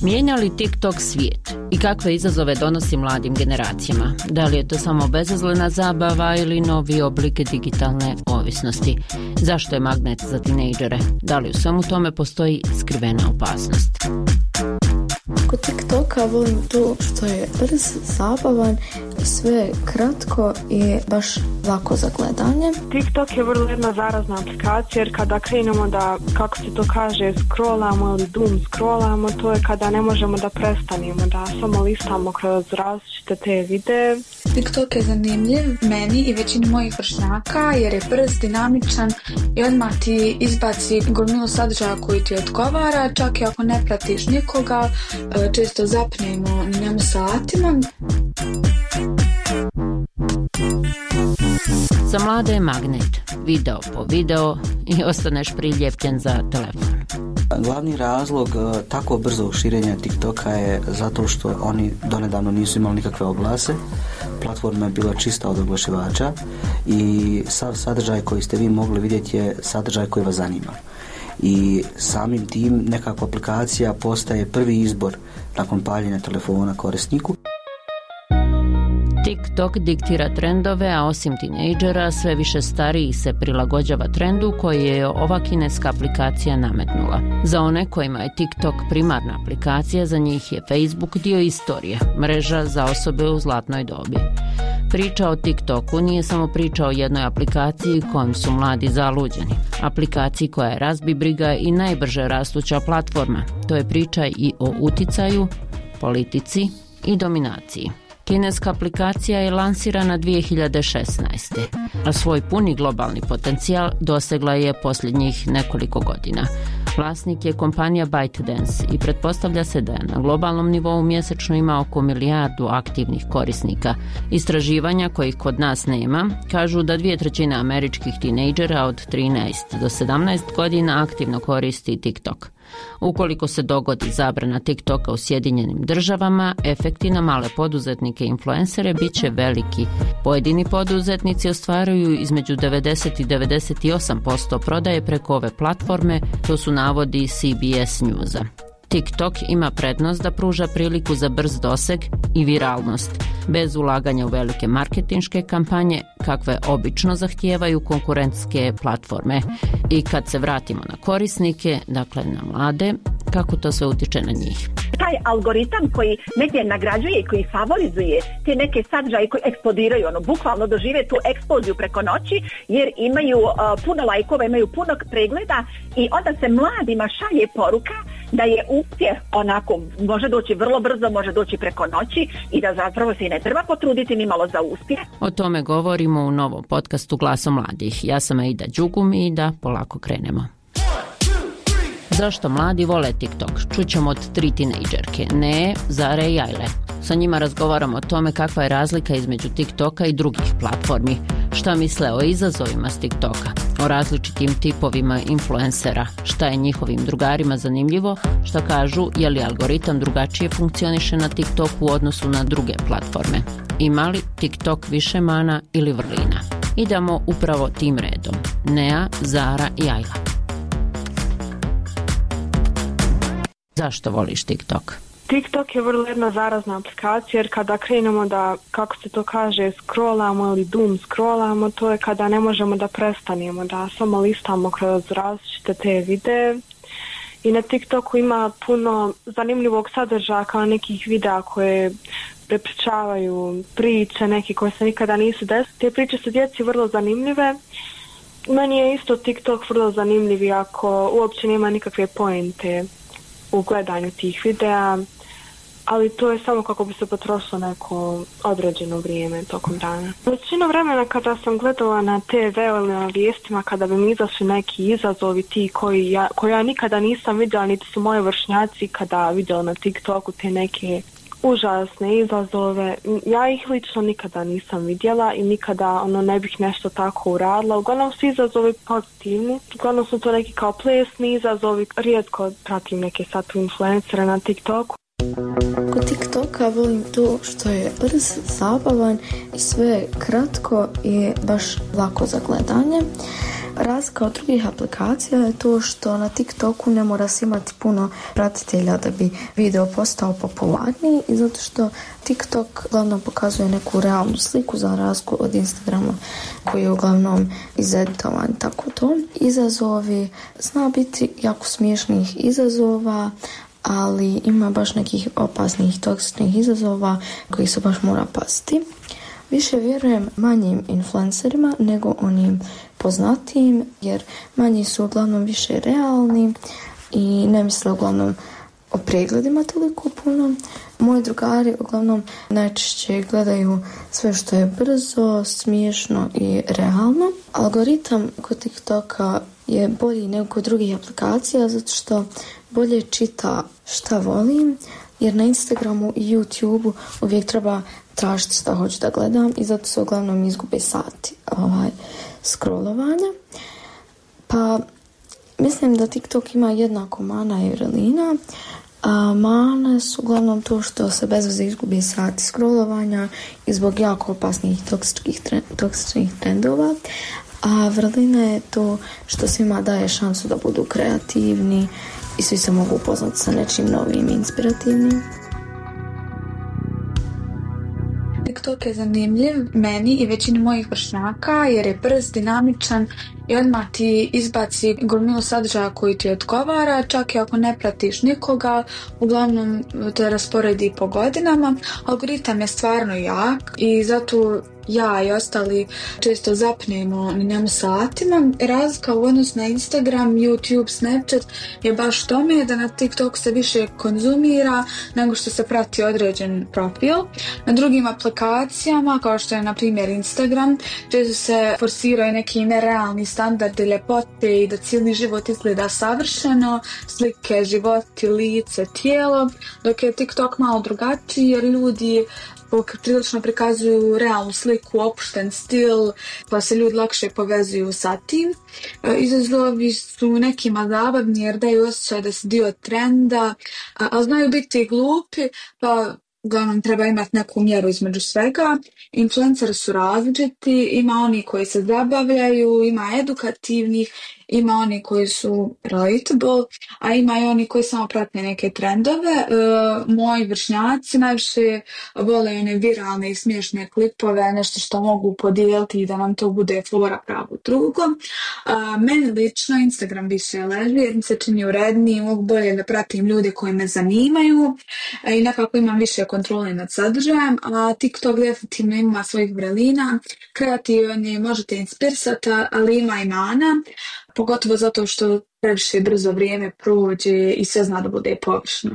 Mijenja li TikTok svijet i kakve izazove donosi mladim generacijama? Da li je to samo bezazlena zabava ili novi oblik digitalne ovisnosti? Zašto je magnet za tinejdžere? Da li u svemu tome postoji skrivena opasnost? Kod TikToka volim to što je brz, zabavan i sve kratko i baš lako za gledanje. TikTok je vrlo jedna zarazna aplikacija jer kada krenemo da, kako se to kaže, scrollamo ili doom scrollamo, to je kada ne možemo da prestanemo, da samo listamo kroz različite te videe. TikTok je zanimljiv meni i većini mojih vršnjaka jer je brz, dinamičan i odmah ti izbaci gomilu sadržaja koji ti odgovara, čak i ako ne pratiš nikoga, često zapnemo na njemu satima. Za mlade je magnet, video po video i ostaneš priljepljen za telefon. Glavni razlog tako brzog širenja TikToka je zato što oni donedavno nisu imali nikakve oglase. Platforma je bila čista od oglašivača i sav sadržaj koji ste vi mogli vidjeti je sadržaj koji vas zanima. I samim tim nekakva aplikacija postaje prvi izbor nakon paljenja telefona korisniku. TikTok diktira trendove, a osim tinejdžera sve više starijih se prilagođava trendu koji je ova kineska aplikacija nametnula. Za one kojima je TikTok primarna aplikacija, za njih je Facebook dio istorije, mreža za osobe u zlatnoj dobi. Priča o TikToku nije samo priča o jednoj aplikaciji kojom su mladi zaluđeni. Aplikaciji koja je razbibriga i najbrže rastuća platforma. To je priča i o uticaju, politici i dominaciji. Kineska aplikacija je lansirana 2016. a svoj puni globalni potencijal dosegla je posljednjih nekoliko godina. Vlasnik je kompanija ByteDance i pretpostavlja se da je na globalnom nivou mjesečno ima oko 1 milijardu aktivnih korisnika. Istraživanja kojih kod nas nema kažu da 2/3 američkih tinejdžera od 13 do 17 godina aktivno koristi TikTok. Ukoliko se dogodi zabrana TikToka u Sjedinjenim Državama, efekti na male poduzetnike i influencere bit će veliki. Pojedini poduzetnici ostvaruju između 90 i 98% prodaje preko ove platforme, to su navodi CBS Newsa. TikTok ima prednost da pruža priliku za brz doseg i viralnost, bez ulaganja u velike marketinške kampanje, kakve obično zahtijevaju konkurentske platforme. I kad se vratimo na korisnike, dakle na mlade, kako to sve utiče na njih? Taj algoritam koji negdje nagrađuje i koji favorizuje te neke sadržaje koji eksplodiraju, bukvalno dožive tu eksploziju preko noći jer imaju puno lajkova, imaju puno pregleda i onda se mladima šalje poruka da je uspjeh onako, može doći vrlo brzo, može doći preko noći i da zapravo se i ne treba potruditi ni malo za uspjeh. O tome govorimo u novom podcastu Glasom mladih. Ja sam Aida Đugum i da polako krenemo. Zašto mladi vole TikTok? Čućemo od 3 tinejdžerke, Ne, Zare i Ajle. Sa njima razgovaramo o tome kakva je razlika između TikToka i drugih platformi, šta misle o izazovima s TikToka, o različitim tipovima influencera, šta je njihovim drugarima zanimljivo, šta kažu je li algoritam drugačije funkcioniše na TikToku u odnosu na druge platforme. Ima li TikTok više mana ili vrlina? Idemo upravo tim redom. Nea, Zara i Ajla. Zašto voliš TikTok? TikTok je vrlo jedna zarazna aplikacija jer kada krenemo da, kako se to kaže, scrollamo ili doom scrollamo, to je kada ne možemo da prestanemo, da samo listamo kroz različite te videe. I na TikToku ima puno zanimljivog sadržaja kao nekih videa koje prepričavaju priče, neke koje se nikada nisu desile. Te priče su djeci vrlo zanimljive. Meni je isto TikTok vrlo zanimljiv iako uopće nema nikakve pointe u gledanju tih videa, ali to je samo kako bi se potrošilo neko određeno vrijeme tokom dana. Većinu vremena kada sam gledala na TV ili na vijestima, kada bi mi izašli neki izazovi ti koji ja nikada nisam vidjela, niti su moji vršnjaci kada vidjeli na TikToku te neke užasne izazove, ja ih lično nikada nisam vidjela i nikada ne bih nešto tako uradila. Uglavnom su izazovi pozitivni, uglavnom su to neki kao plesni izazovi, rijetko pratim neke sad influencere na TikToku. Kod TikToka volim to što je brz, zabavan i sve kratko i baš lako za gledanje. Razlika od drugih aplikacija je to što na TikToku ne mora se imati puno pratitelja da bi video postao popularniji i zato što TikTok uglavnom pokazuje neku realnu sliku za razliku od Instagrama koji je uglavnom izeditovan. Tako to. Izazovi, zna biti jako smiješnih izazova, ali ima baš nekih opasnih, toksičnih izazova koji se baš mora paziti. Više vjerujem manjim influencerima nego onim poznatijim, jer manji su uglavnom više realni i ne misle uglavnom o pregledima toliko puno. Moji drugari uglavnom najčešće gledaju sve što je brzo, smiješno i realno. Algoritam kod TikToka je bolji nego kod drugih aplikacija zato što bolje čita šta volim, jer na Instagramu i YouTubeu uvijek treba tražiti šta hoću da gledam i zato se uglavnom izgube sati scrollovanja. Pa mislim da TikTok ima jednako mana i vrlina. Mane su uglavnom to što se bez veze izgubi sati scrollovanja i zbog jako opasnih toksičnih trendova. A vrlina je to što svima daje šansu da budu kreativni i svi se mogu upoznati sa nečim novim i inspirativnim. TikTok je zanimljiv meni i većini mojih vršnjaka jer je brz, dinamičan i odmah ti izbaci gomilu sadržaja koji ti odgovara, čak i ako ne pratiš nikoga, uglavnom te rasporedi po godinama. Algoritam je stvarno jak i zato ja i ostali često zapnemo na njemu satima. Razlika u odnosu na Instagram, YouTube, Snapchat je baš tome da na TikTok se više konzumira nego što se prati određen profil. Na drugim aplikacijama, kao što je na primjer Instagram, često se forsiraju neki nerealni standardi ljepote i da cijeli život izgleda savršeno, slike, životi, lice, tijelo, dok je TikTok malo drugačiji jer ljudi prilično prikazuju realnu sliku, opušten stil, pa se ljudi lakše povezuju sa tim. Izazovi su nekima zabavni jer daju osjećaj da si dio trenda, ali znaju biti glupi, pa uglavnom treba imati neku mjeru između svega. Influenceri su različiti, ima oni koji se zabavljaju, ima edukativnih, ima oni koji su relatable, a ima i oni koji samo prate neke trendove. Moji vršnjaci najviše vole one viralne i smiješne klipove, nešto što mogu podijeliti i da nam to bude fora pravo drugom. Meni lično Instagram više leži jer mi se čini uredniji, mogu bolje da pratim ljude koji me zanimaju i nekako imam više kontrole nad sadržajem, a TikTok definitivno ima svojih vrelina, kreativan je, možete inspirisati, ali ima i mana, pogotovo zato što previše brzo vrijeme prođe i sve zna da bude površno.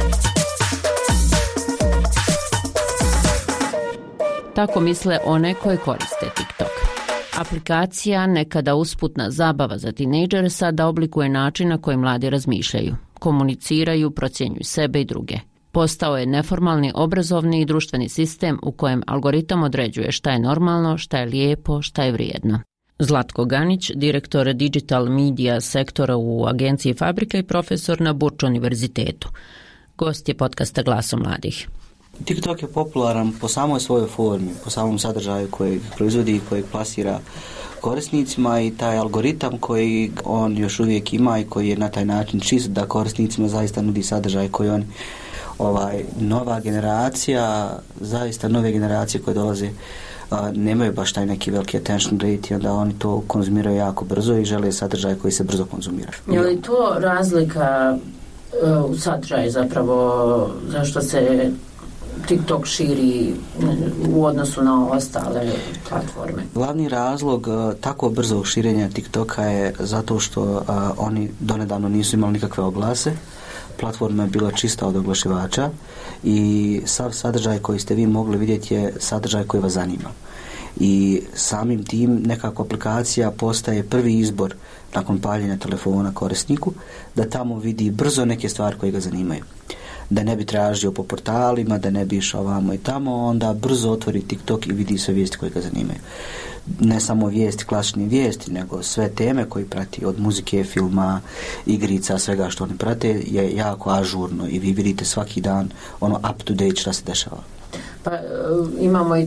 Tako misle one koje koriste TikTok. Aplikacija, nekada usputna zabava za tinejdžere, sada oblikuje način na koji mladi razmišljaju, komuniciraju, procjenjuju sebe i druge. Postao je neformalni obrazovni i društveni sistem u kojem algoritam određuje šta je normalno, šta je lijepo, šta je vrijedno. Zlatko Ganić, direktor Digital Media sektora u agenciji Fabrika i profesor na Burč univerzitetu. Gost je podcasta Glasom mladih. TikTok je popularan po samoj svojoj formi, po samom sadržaju kojeg proizvodi i kojeg plasira korisnicima i taj algoritam koji on još uvijek ima i koji je na taj način čist da korisnicima zaista nudi sadržaj koji oni nova generacija, zaista nove generacije koje dolaze nemaju baš taj neki veliki attention rate i onda oni to konzumiraju jako brzo i žele sadržaj koji se brzo konzumira. Je li to razlika u sadržaju zapravo zašto se TikTok širi u odnosu na ostale platforme? Glavni razlog tako brzog širenja TikToka je zato što oni donedavno nisu imali nikakve oglase. Platforma je bila čista od oglašivača i sav sadržaj koji ste vi mogli vidjeti je sadržaj koji vas zanima. I samim tim nekako aplikacija postaje prvi izbor nakon paljenja telefona korisniku da tamo vidi brzo neke stvari koje ga zanimaju. Da ne bi tražio po portalima, da ne bi išao ovamo i tamo, onda brzo otvori TikTok i vidi sve vijesti koje ga zanimaju. Ne samo vijesti, klasične vijesti, nego sve teme koje prati, od muzike, filma, igrica, svega što oni prate je jako ažurno i vi vidite svaki dan up to date šta se dešava. Pa imamo i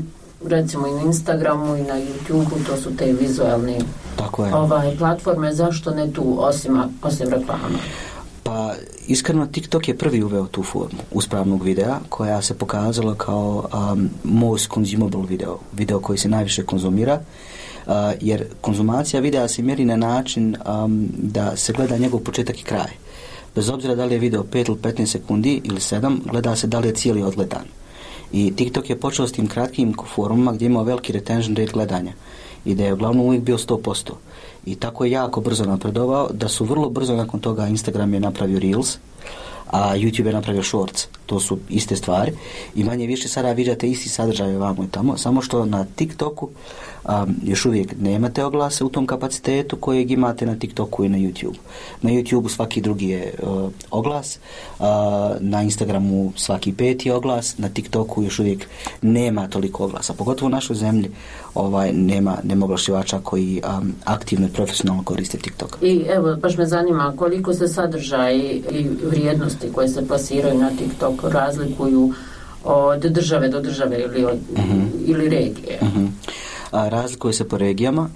recimo i na Instagramu i na YouTubeu, to su te vizualne platforme, zašto ne tu osim reklama? Pa iskreno TikTok je prvi uveo tu formu uspravnog videa koja se pokazala kao most consumable video koji se najviše konzumira, jer konzumacija videa se mjeri na način da se gleda njegov početak i kraj. Bez obzira da li je video 5 ili 15 sekundi ili 7, gleda se da li je cijeli odgledan. I TikTok je počeo s tim kratkim forumama gdje imao veliki retention rate gledanja i da je uglavnom uvijek bio 100%. I tako je jako brzo napredovao da su vrlo brzo nakon toga Instagram je napravio Reels, a YouTube je napravio Shorts. To su iste stvari i manje više sada viđate isti sadržaj ovamo i tamo, samo što na TikToku još uvijek nemate oglase u tom kapacitetu kojeg imate na TikToku i na YouTube. Na YouTubeu svaki drugi je oglas, na Instagramu svaki 5. oglas, na TikToku još uvijek nema toliko oglasa. Pogotovo u našoj zemlji nema oglašivača koji aktivno i profesionalno koriste TikTok. I evo, baš me zanima koliko se sadržaj i vrijednosti koje se plasiraju na TikTok razlikuju od države do države ili regije. Razlikuju se po regijama.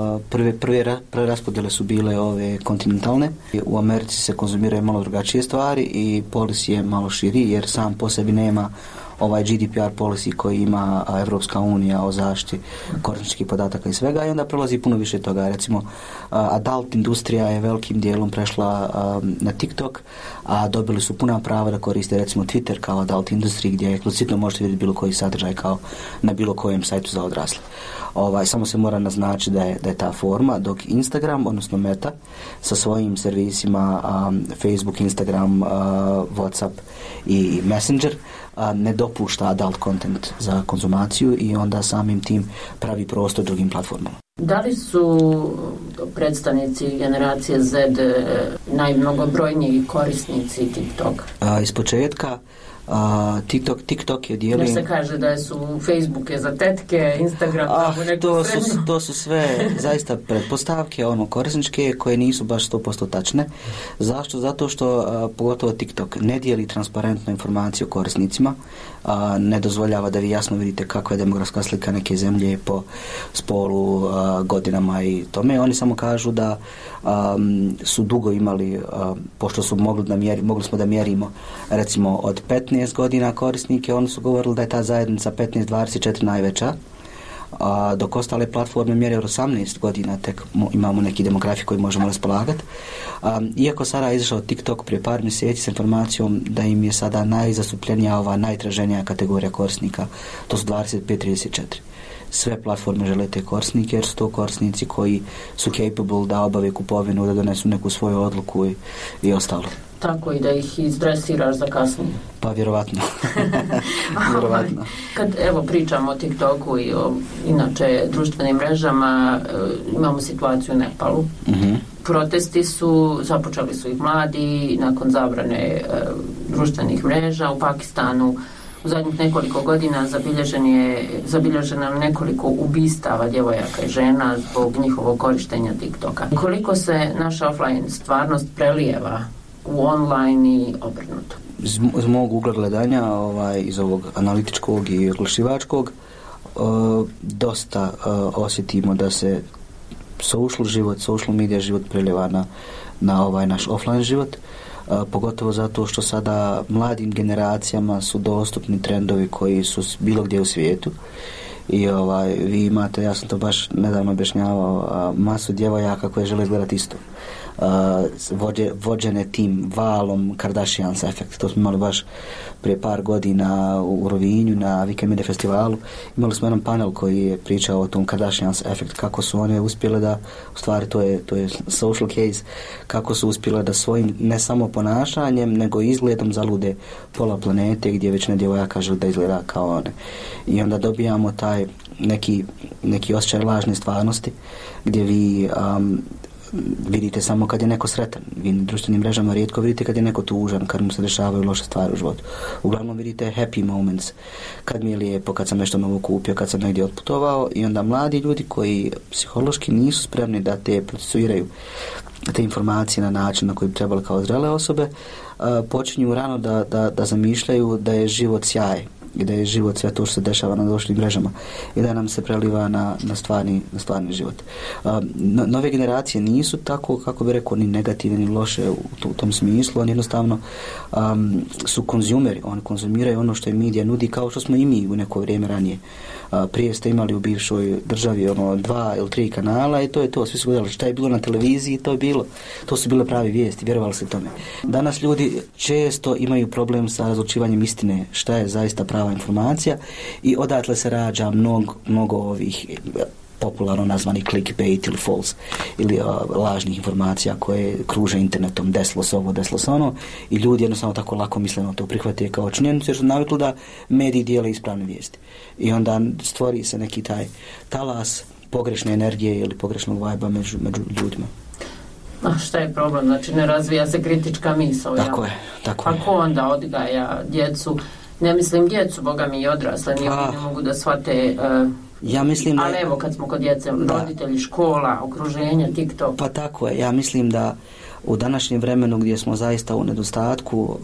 Prve raspodjele su bile ove kontinentalne. U Americi se konzumiraju malo drugačije stvari i policy je malo širi jer sam po sebi nema ovaj GDPR policy koji ima Evropska unija o zaštiti korisničkih podataka i svega i onda prelazi puno više toga. Recimo, adult industrija je velikim dijelom prešla na TikTok, a dobili su puna prava da koriste recimo Twitter kao adult industriji gdje eksplicitno možete vidjeti bilo koji sadržaj kao na bilo kojem sajtu za odrasle. Samo se mora naznačiti da je ta forma, dok Instagram, odnosno Meta, sa svojim servisima Facebook, Instagram, WhatsApp i Messenger ne dopušta adult content za konzumaciju i onda samim tim pravi prostor drugim platformama. Da li su predstavnici generacije Z najmnogobrojniji korisnici TikTok? Iz početka TikTok je dijelio... Jer se kaže da su Facebook je za tetke, Instagram to su sve zaista pretpostavke korisničke koje nisu baš 100% tačne. Zašto? Zato što pogotovo TikTok ne dijeli transparentnu informaciju korisnicima, ne dozvoljava da vi jasno vidite kakva je demografska slika neke zemlje po spolu, godinama i tome. Oni samo kažu da su dugo imali, pošto su mogli smo da mjerimo recimo od 15 godina korisnike, oni su govorili da je ta zajednica 15-24 najveća, dok ostale platforme mjere od 18 godina tek imamo neki demografi koji možemo raspolagati. Iako sada je izašao TikTok prije par mjeseci s informacijom da im je sada najzastupljenija najtraženija kategorija korisnika, to su 25-34. Sve platforme žele te korisnike jer su to korisnici koji su capable da obave kupovinu, da donesu neku svoju odluku i ostalo. Tako i da ih izdresiraš za kasnije. Pa vjerovatno. Vjerovatno. Kad pričamo o TikToku i o inače društvenim mrežama, imamo situaciju u Nepalu. Protesti započeli su ih mladi nakon zabrane društvenih mreža. U Pakistanu u zadnjih nekoliko godina zabilježeno nekoliko ubistava djevojaka i žena zbog njihovog korištenja TikToka. Koliko se naša offline stvarnost prelijeva u online i obrnuto? Iz mog ugla gledanja, iz ovog analitičkog i oglašivačkog, dosta osjetimo da se social media život prelijeva na ovaj naš offline život, pogotovo zato što sada mladim generacijama su dostupni trendovi koji su bilo gdje u svijetu i vi imate, ja sam to baš nedavno objašnjavao, masu djevojaka koje žele gledati isto. Vođene tim valom Kardashians efekt. To smo imali baš prije par godina u Rovinju na Weekend Media festivalu. Imali smo jedan panel koji je pričao o tom Kardashians efekt, kako su one uspjele da, u stvari to je social case, kako su uspjele da svojim ne samo ponašanjem nego izgledom zalude pola planete gdje većina djevojaka žele da izgleda kao one. I onda dobijamo taj neki osjećaj lažne stvarnosti gdje vi vidite samo kad je neko sretan. Vi na društvenim mrežama rijetko vidite kad je neko tužan, kad mu se dešavaju loše stvari u životu. Uglavnom vidite happy moments, kad mi je lijepo, kad sam nešto novo kupio, kad sam negdje otputovao i onda mladi ljudi koji psihološki nisu spremni da te procesuiraju te informacije na način na koji bi trebali kao zrele osobe, počinju rano da zamišljaju da je život sjaj i da je život sve to što se dešava na društvenim mrežama i da nam se preliva na stvarni život. Nove generacije nisu tako, kako bi rekao, ni negativne ni loše u tom smislu, oni jednostavno su konzumeri, oni konzumiraju ono što im medija nudi, kao što smo i mi u neko vrijeme ranije. Prije ste imali u bivšoj državi 2 ili 3 kanala i to je to, svi su gledali šta je bilo na televiziji, to je bilo, to su bile pravi vijesti, vjerovali se tome. Danas ljudi često imaju problem sa razlučivanjem istine, šta je zaista prava informacija i odatle se rađa mnogo ovih popularno nazvani clickbait ili false ili lažnih informacija koje kruže internetom, desilo se ovo, desilo se ono i ljudi jednostavno tako lako misleno to prihvate kao činjenicu jer su navikli da mediji dijele ispravne vijesti i onda stvori se neki taj talas pogrešne energije ili pogrešnog vajba među ljudima. A šta je problem? Znači ne razvija se kritička misao. Tako je. Pa ko onda odgaja djecu? Ne mislim djecu, boga mi i odrasle, ni oni ne mogu da shvate. Ja mislim da... Ali evo kad smo kod djece, roditelji, škola, okruženje, TikTok. Pa tako je. Ja mislim da u današnjem vremenu gdje smo zaista u nedostatku,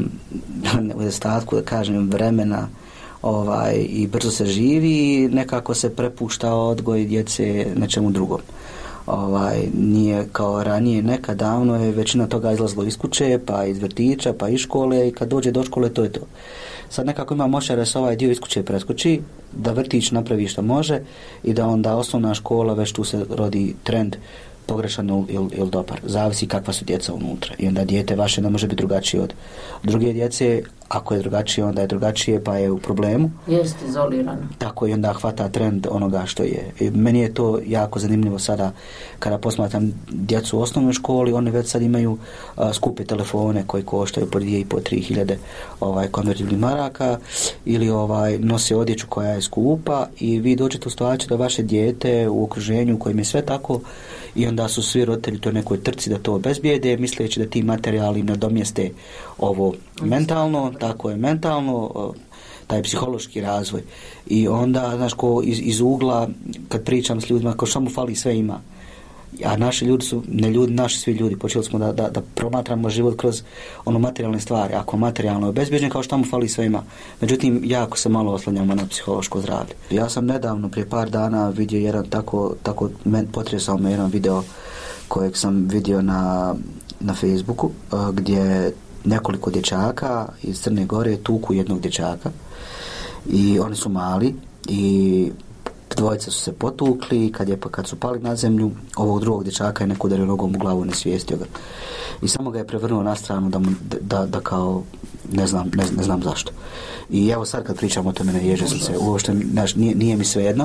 da kažem, vremena i brzo se živi, nekako se prepušta odgoj djece nečemu drugom. Nije kao ranije, nekad davno je većina toga izlazilo iz kuće, pa iz vrtića, pa iz škole i kad dođe do škole to je to. Sad nekako ima moća da se ovaj dio iz kuće preskoči, da vrtić napravi što može i da onda osnovna škola, već tu se rodi trend pogrešan ili dobar. Zavisi kakva su djeca unutra. I onda dijete vaše ne može biti drugačije od druge djece. Ako je drugačije, onda je drugačije, pa je u problemu. Jest izolirano. Tako i onda hvata trend onoga što je. I meni je to jako zanimljivo sada kada posmatram djecu u osnovnoj školi, oni već sad imaju skupe telefone koji koštaju po 2.500-3 hiljade konvertibilnih maraka ili nose odjeću koja je skupa i vi dođete u situaciju da vaše dijete u okruženju u kojem je sve tako i onda su svi roditelji to nekoj trci da to obezbijede, misleći da ti materijali nadomjeste ovo mentalno, tako je mentalno, taj psihološki razvoj. I onda, znaš, ko iz ugla, kad pričam s ljudima, kao što mu fali, sve ima. A naši ljudi su, ne ljudi, naši svi ljudi, počeli smo da promatramo život kroz materijalne stvari. Ako materijalno je obezbjeđen, kao što mu fali, sve ima. Međutim, jako se malo oslanjamo na psihološko zdravlje. Ja sam nedavno, prije par dana, vidio jedan tako potresao me jedan video kojeg sam vidio na Facebooku, gdje nekoliko dječaka iz Crne Gore tuku jednog dječaka i oni su mali i dvojica su se potukli, kad su pali na zemlju, ovog drugog dječaka je neko udario nogom u glavu, nesvijestio ga i samo ga je prevrnuo na stranu da kao ne znam zašto. I evo sad kad pričam o tome, ne ježio sam se, uopšte nije mi svejedno,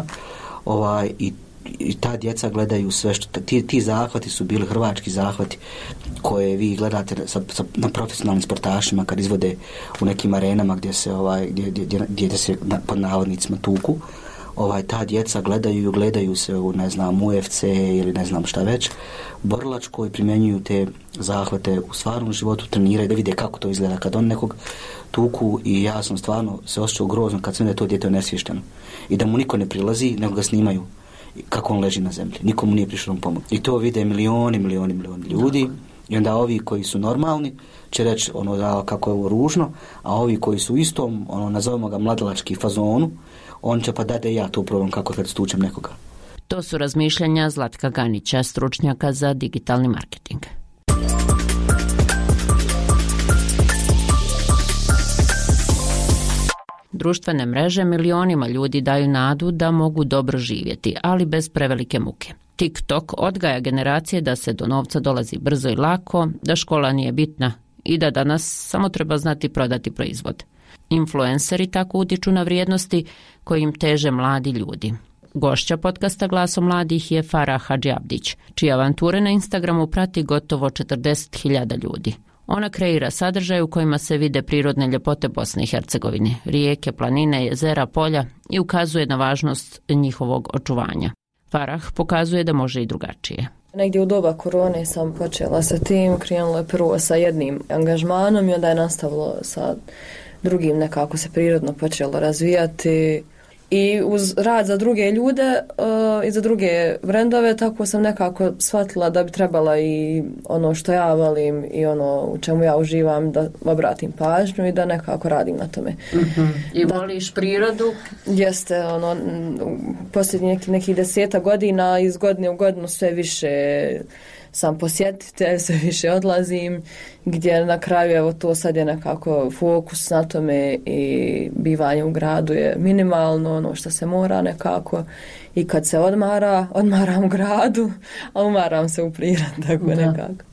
i ta djeca gledaju sve što ti zahvati su bili hrvački zahvati koje vi gledate na profesionalnim sportašima kad izvode u nekim arenama gdje se pod navodnicima tuku. Ta djeca gledaju se u UFC ili ne znam šta već, borilačko, i primjenjuju te zahvate u stvarnom životu, treniraju da vide kako to izgleda kad on nekog tuku i ja sam stvarno se osjećao grozno kad sam da je to dijete onesvješteno i da mu niko ne prilazi nego ga snimaju kako on leži na zemlji. Nikomu nije prišlo pomoć. I to vide milioni ljudi i onda ovi koji su normalni će reći kako je ovo ružno, a ovi koji su u istom, nazovemo ga mladalački fazonu, on će pa da ja to probam kako kad stučem nekoga. To su razmišljanja Zlatka Ganića, stručnjaka za digitalni marketing. Društvene mreže milionima ljudi daju nadu da mogu dobro živjeti, ali bez prevelike muke. TikTok odgaja generacije da se do novca dolazi brzo i lako, da škola nije bitna i da danas samo treba znati prodati proizvod. Influenceri tako utiču na vrijednosti kojim teže mladi ljudi. Gošća podcasta Glasom mladih je Farah Hadžiabdić, čije avanture na Instagramu prati gotovo 40.000 ljudi. Ona kreira sadržaj u kojima se vide prirodne ljepote Bosne i Hercegovine, rijeke, planine, jezera, polja i ukazuje na važnost njihovog očuvanja. Farah pokazuje da može i drugačije. Negdje u doba korone sam počela sa tim, krenulo je prvo sa jednim angažmanom i onda je nastavilo sa drugim, nekako se prirodno počelo razvijati. I uz rad za druge ljude i za druge brendove, tako sam nekako shvatila da bi trebala i ono što ja volim i ono u čemu ja uživam da obratim pažnju i da nekako radim na tome. I voliš prirodu? Jeste, ono, posljednjih nekih 10 godina iz godine u godinu sve više sam posjetitelj, sve više odlazim, gdje na kraju evo to sad je nekako fokus na tome i bivanje u gradu je minimalno, ono što se mora nekako, i kad se odmaram u gradu, a umaram se u prirodi, tako nekako.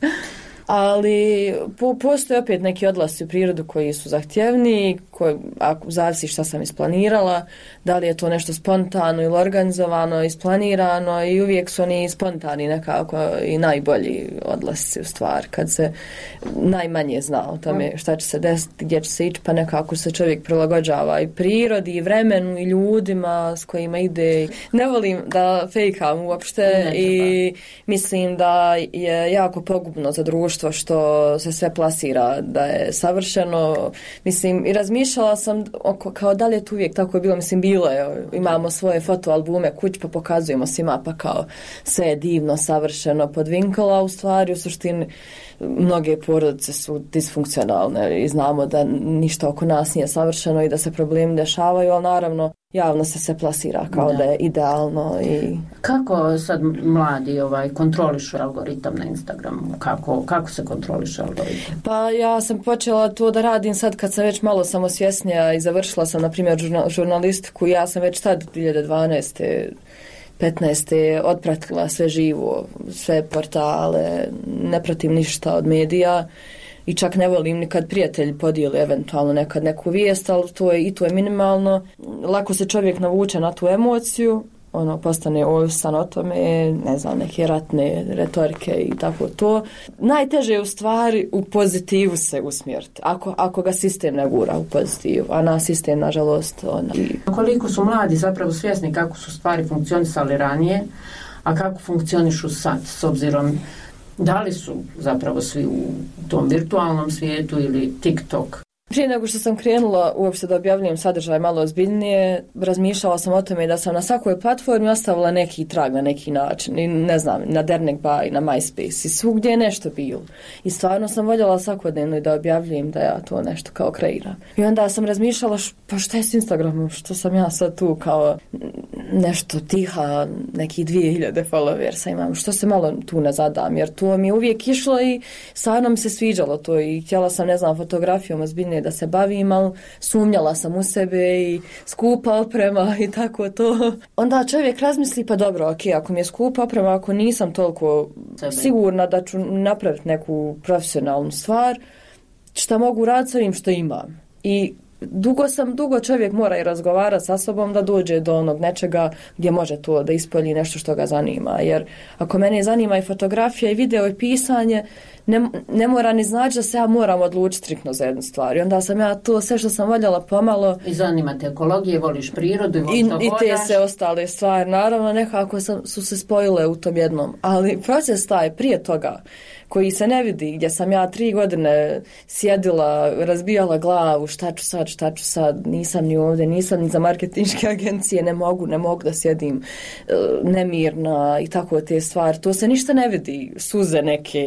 Ali postoje opet neki odlasci u prirodu koji su zahtjevni, ako zavisi šta sam isplanirala, da li je to nešto spontano ili organizovano, isplanirano, i uvijek su oni spontani nekako i najbolji odlasci u stvar, kad se najmanje zna o tome šta će se desiti, gdje će se ići, pa nekako se čovjek prilagođava i prirodi, i vremenu, i ljudima s kojima ide. Ne volim da fejkam uopšte i mislim da je jako pogubno za društvo što se sve plasira da je savršeno. Mislim, i razmišljala sam kao da li je to uvijek tako bilo. Mislim, bilo je. Imamo svoje fotoalbume kuć pa pokazujemo svima pa kao sve je divno, savršeno podvinkala. U stvari, u suštini, mnoge porodice su disfunkcionalne i znamo da ništa oko nas nije savršeno i da se problemi dešavaju, ali naravno javno se plasira kao da je idealno. I kako sad mladi kontrolišu algoritam na Instagramu? Kako se kontroliše algoritam? Pa ja sam počela to da radim sad kad sam već malo samosvjesnija i završila sam, na primjer, žurnalistiku. Ja sam već tad 2012. 15. otpratila sve živo, sve portale, ne pratim ništa od medija i čak ne volim ni kad prijatelji podijeli eventualno nekad neku vijest, ali to je minimalno. Lako se čovjek navuče na tu emociju, postane ovisan o tome, ne znam, neke ratne retorike i tako to. Najteže je u stvari u pozitivu se usmjeriti, ako ga sistem ne gura u pozitivu, a na sistem, nažalost, Koliko su mladi zapravo svjesni kako su stvari funkcionisali ranije, a kako funkcionišu sad, s obzirom da li su zapravo svi u tom virtualnom svijetu ili TikTok? Prije nego što sam krenula uopšte da objavljujem sadržaj malo ozbiljnije, razmišljala sam o tome da sam na svakoj platformi ostavila neki trag na neki način. I ne znam, na Dernekba i na MySpace i svugdje je nešto bilo. I stvarno sam voljela svakodnevno da objavljujem da ja to nešto kao kreiram. I onda sam razmišljala pa šta je s Instagramom, što sam ja sad tu kao nešto tiha, neki 2000 followersa imam, što se malo tu ne zadam, jer to mi je uvijek išlo i stvarno mi se sviđalo to i htjela sam, ne znam, fotografijom ozbiljnije da se bavim, ali sumnjala sam u sebe i skupa oprema i tako to. Onda čovjek razmisli, pa dobro, ok, ako mi je skupa oprema, ako nisam toliko sigurna da ću napraviti neku profesionalnu stvar, šta mogu raditi s ovim što imam. I dugo čovjek mora i razgovarati sa sobom da dođe do onog nečega gdje može to da ispolji nešto što ga zanima. Jer ako mene zanima i fotografija i video i pisanje, ne mora ni znači da se ja moram odlučiti striktno za jednu stvar. I onda sam ja to sve što sam voljela pomalo. I zanima te ekologije, voliš prirodu i te se ostale stvari. Naravno, nekako su se spojile u tom jednom. Ali proces taj prije toga, koji se ne vidi, gdje sam ja 3 godine sjedila, razbijala glavu, šta ću sad, nisam ni ovdje, nisam ni za marketinške agencije, ne mogu da sjedim nemirna i tako te stvari. To se ništa ne vidi, suze neke,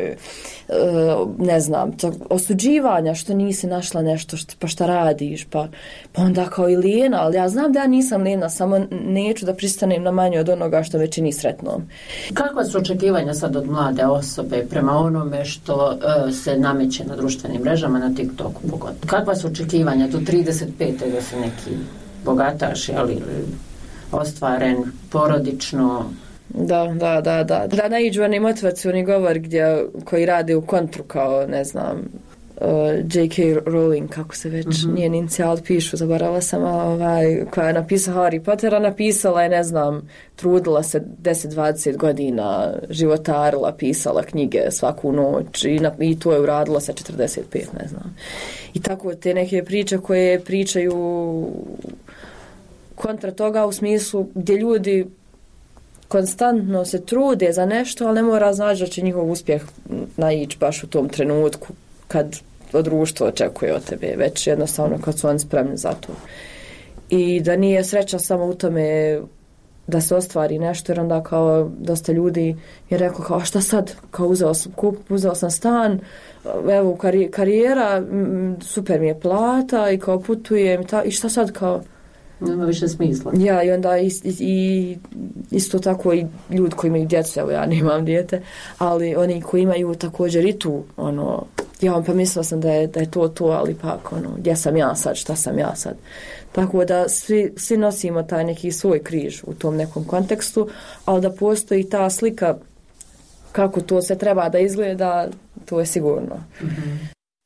ne znam, osuđivanja što nisi našla nešto, pa šta radiš, pa onda kao i lijena, ali ja znam da ja nisam lijena, samo neću da pristanem na manje od onoga što me čini sretnom. Kakva su očekivanja sad od mlade osobe prema onome što se nameće na društvenim mrežama, na TikToku pogotovo? Kakva su očekivanja do 35. da se neki bogataš, ali ostvaren, porodično? Da naiđu oni motivacioni govor koji rade u kontru kao, ne znam, J.K. Rowling, kako se već njen inicijal pišu, zaboravila sam, koja je napisala Harry Pottera, napisala je, ne znam, trudila se 10-20 godina, životarila, pisala knjige svaku noć i to je uradila sa 45, ne znam. I tako te neke priče koje pričaju kontra toga u smislu gdje ljudi konstantno se trude za nešto, ali ne mora znači da će njihov uspjeh naići baš u tom trenutku kad društvo očekuje od tebe, već jednostavno kad su oni spremni za to. i da nije sreća samo u tome da se ostvari nešto, jer onda kao dosta ljudi je rekao kao šta sad, kao uzeo sam stan, evo karijera, super mi je plata i kao putujem i šta sad kao nema više smisla. Ja, i onda isto tako i ljudi koji imaju djecu, evo ja nemam dijete, ali oni koji imaju također i tu, ja pa mislila sam da je to, ali pak, gdje sam ja sad, šta sam ja sad. Tako da svi nosimo taj neki svoj križ u tom nekom kontekstu, ali da postoji ta slika kako to se treba da izgleda, to je sigurno. Mm-hmm.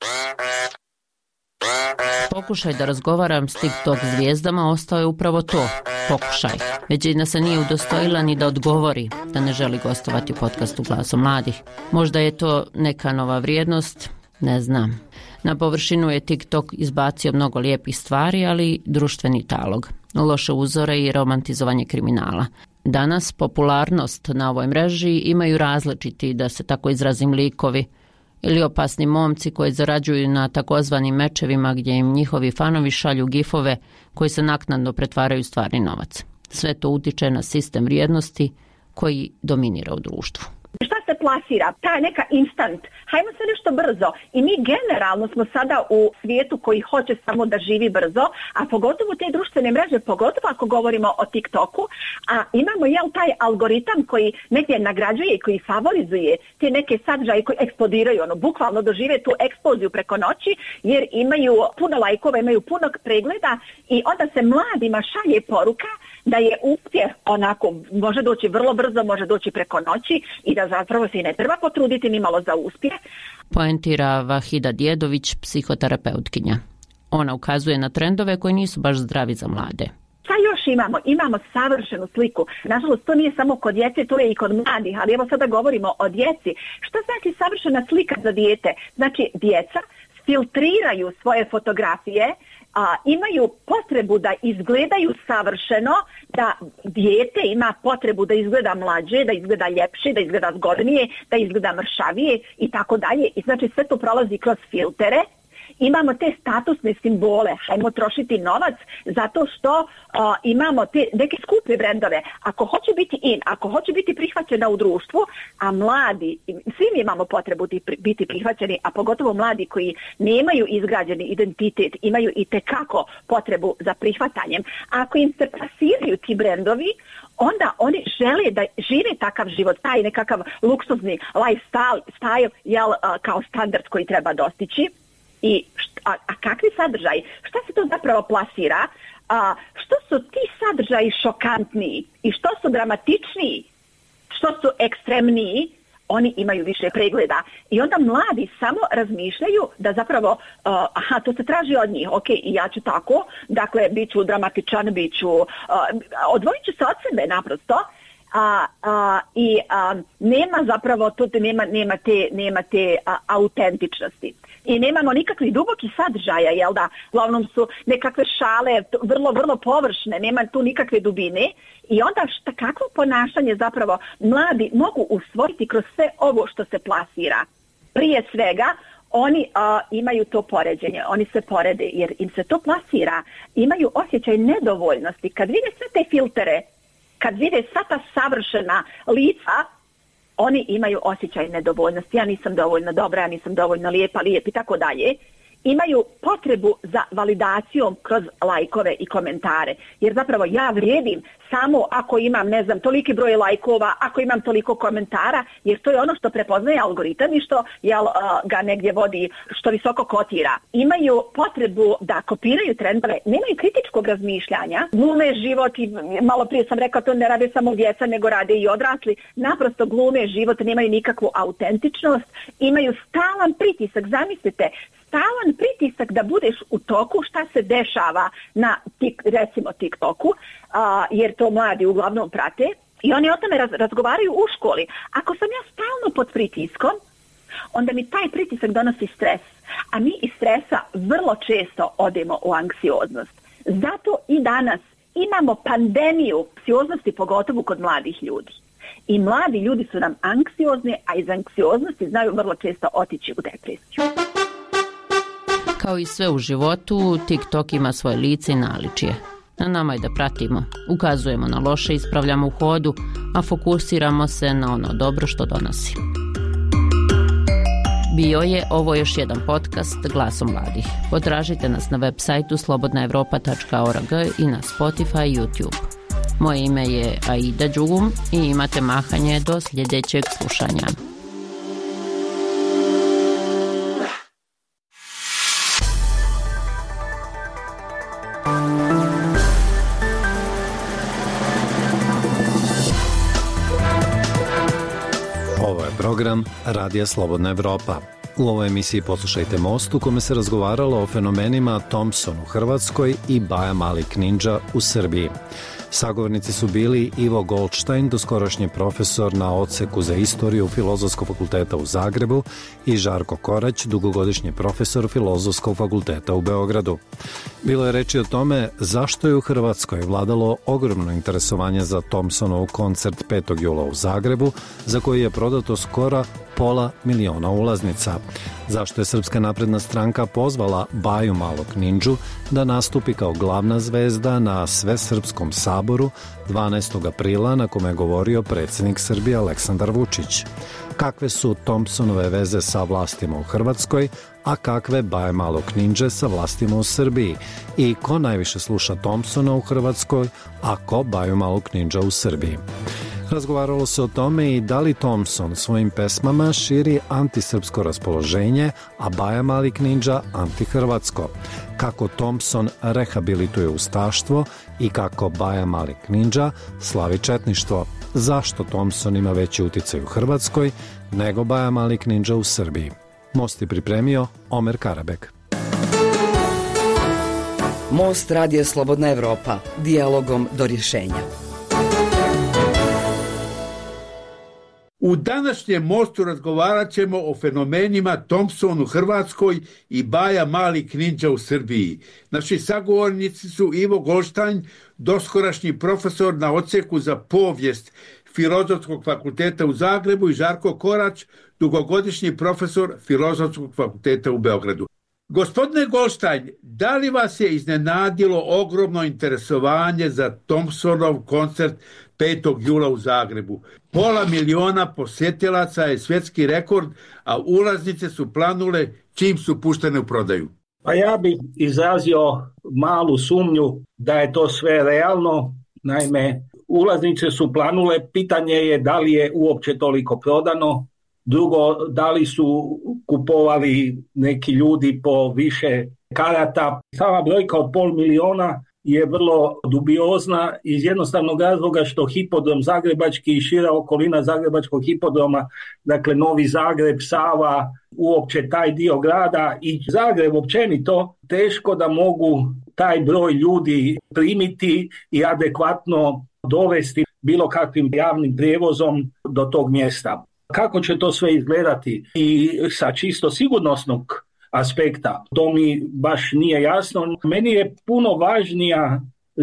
Pokušaj da razgovaram s TikTok zvijezdama ostao je upravo to, pokušaj. Većina se nije udostojila ni da odgovori da ne želi gostovati u podcastu Glasom mladih. Možda je to neka nova vrijednost, ne znam. Na površinu je TikTok izbacio mnogo lijepih stvari, ali društveni talog, loše uzore i romantizovanje kriminala. Danas popularnost na ovoj mreži imaju različiti, da se tako izrazim, likovi ili opasni momci koji zarađuju na takozvanim mečevima gdje im njihovi fanovi šalju gifove koji se naknadno pretvaraju u stvarni novac. Sve to utiče na sistem vrijednosti koji dominira u društvu. Šta se plasira? Ta neka instant. Hajmo se nešto brzo. I mi generalno smo sada u svijetu koji hoće samo da živi brzo, a pogotovo te društvene mreže, pogotovo ako govorimo o TikToku, a imamo taj algoritam koji negdje nagrađuje i koji favorizuje te neke sadržaje koji eksplodiraju, bukvalno dožive tu eksploziju preko noći, jer imaju puno lajkova, imaju puno pregleda i onda se mladima šalje poruka da je uspjeh onako, može doći vrlo brzo, može doći preko noći i da zapravo se ne treba potruditi ni malo za uspjeh. Poentira Vahida Djedović, psihoterapeutkinja. Ona ukazuje na trendove koji nisu baš zdravi za mlade. Šta još imamo? Imamo savršenu sliku. Nažalost, to nije samo kod djece, to je i kod mladih, ali evo sada govorimo o djeci. Šta znači savršena slika za dijete? Znači, djeca filtriraju svoje fotografije, imaju potrebu da izgledaju savršeno, da dijete ima potrebu da izgleda mlađe, da izgleda ljepše, da izgleda zgodnije, da izgleda mršavije i tako dalje. I znači sve to prolazi kroz filtere. Imamo te statusne simbole, hajmo trošiti novac zato što imamo te neke skupe brendove. Ako hoće biti ako hoće biti prihvaćena u društvu, a mladi, svi mi imamo potrebu biti prihvaćeni, a pogotovo mladi koji nemaju izgrađeni identitet, imaju i tekako potrebu za prihvatanjem. A ako im se plasiraju ti brendovi, onda oni žele da žive takav život, taj nekakav luksuzni lifestyle kao standard koji treba dostići. A kakvi sadržaji? Šta se to zapravo plasira? Što su ti sadržaji šokantniji i što su dramatičniji, što su ekstremniji, oni imaju više pregleda. I onda mladi samo razmišljaju da zapravo, to se traži od njih, ok, i ja ću tako, dakle, bit ću dramatičan, odvojit ću se od sebe naprosto, nema zapravo, nema te autentičnosti. I nemamo nikakvih dubokih sadržaja, jel da? Uglavnom su nekakve šale vrlo, vrlo površne, nema tu nikakve dubine. I onda kakvo ponašanje zapravo mladi mogu usvojiti kroz sve ovo što se plasira? Prije svega, oni imaju to poređenje, oni se porede jer im se to plasira. Imaju osjećaj nedovoljnosti. Kad vide sve te filtere, kad vide sva ta savršena lica, oni imaju osjećaj nedovoljnosti. Ja nisam dovoljno dobra, ja nisam dovoljno lijep i tako dalje. Imaju potrebu za validacijom kroz lajkove i komentare. Jer zapravo ja vrijedim samo ako imam, toliki broj lajkova, ako imam toliko komentara, jer to je ono što prepoznaje algoritam i što ga negdje vodi, što visoko kotira. Imaju potrebu da kopiraju trendove, nemaju kritičkog razmišljanja, glume život i malo prije sam rekao to ne rade samo djeca, nego rade i odrasli, naprosto glume život, nemaju nikakvu autentičnost, imaju stalan pritisak, zamislite, stalan pritisak da budeš u toku šta se dešava na recimo TikToku, jer to mladi uglavnom prate i oni o tome razgovaraju u školi. Ako sam ja stalno pod pritiskom, onda mi taj pritisak donosi stres, a mi iz stresa vrlo često odemo u anksioznost. Zato i danas imamo pandemiju anksioznosti, pogotovo kod mladih ljudi. I mladi ljudi su nam anksiozni, a iz anksioznosti znaju vrlo često otići u depresiju. Kao i sve u životu, TikTok ima svoje lice i naličje. Na nama je da pratimo, ukazujemo na loše, ispravljamo u hodu, a fokusiramo se na ono dobro što donosi. Bio je ovo još jedan podcast Glasom mladih. Potražite nas na web sajtu slobodnaevropa.org i na Spotify i YouTube. Moje ime je Aida Đugum i imate mahanje do sljedećeg slušanja. Ovo je program Radija Slobodna Evropa. U ovoj emisiji poslušajte Most u kome se razgovaralo o fenomenima Thompson u Hrvatskoj i Baja Malik Ninja u Srbiji. Sagovornici su bili Ivo Goldstein, doskorašnji profesor na odseku za istoriju Filozofskog fakulteta u Zagrebu, i Žarko Korać, dugogodišnji profesor Filozofskog fakulteta u Beogradu. Bilo je reči o tome zašto je u Hrvatskoj vladalo ogromno interesovanje za Thompsonov koncert 5. jula u Zagrebu, za koji je prodato skoro 500.000 ulaznica. Zašto je Srpska napredna stranka pozvala Baju Malog Ninđu da nastupi kao glavna zvezda na Svesrpskom saboru 12. aprila, na kome je govorio predsjednik Srbije Aleksandar Vučić. Kakve su Thompsonove veze sa vlastima u Hrvatskoj, a kakve Baje Malog Ninđe sa vlastima u Srbiji? I ko najviše sluša Thompsona u Hrvatskoj, a ko Baju Malog Ninđa u Srbiji? Razgovaralo se o tome i da li Thompson svojim pesmama širi antisrpsko raspoloženje, a Baja Malik Ninđa antihrvatsko. Kako Thompson rehabilituje ustaštvo i kako Baja Malik Ninđa slavi četništvo. Zašto Thompson ima veći uticaj u Hrvatskoj nego Baja Malik Ninđa u Srbiji? Most je pripremio Omer Karabek. Most Radija Slobodna Evropa. Dijalogom do rješenja. U današnjem Mostu razgovarat ćemo o fenomenima Thompson u Hrvatskoj i Baja Malik Ninđa u Srbiji. Naši sagovornici su Ivo Goldstein, doskorašnji profesor na odseku za povijest Filozofskog fakulteta u Zagrebu, i Žarko Korać, dugogodišnji profesor Filozofskog fakulteta u Beogradu. Gospodine Goldstein, da li vas je iznenadilo ogromno interesovanje za Thompsonov koncert 5. jula u Zagrebu? 500.000 posjetilaca je svjetski rekord, a ulaznice su planule čim su puštene u prodaju. Pa ja bih izrazio malu sumnju da je to sve realno. Naime, ulaznice su planule, pitanje je da li je uopće toliko prodano. Drugo, da li su kupovali neki ljudi po više karata. Sama brojka od 500.000 je vrlo dubiozna iz jednostavnog razloga što hipodrom zagrebački i šira okolina zagrebačkog hipodroma, dakle Novi Zagreb, Sava, uopće taj dio grada i Zagreb općenito, teško da mogu taj broj ljudi primiti i adekvatno dovesti bilo kakvim javnim prijevozom do tog mjesta. Kako će to sve izgledati i sa čisto sigurnosnog aspekta, to mi baš nije jasno. Meni je puno važnija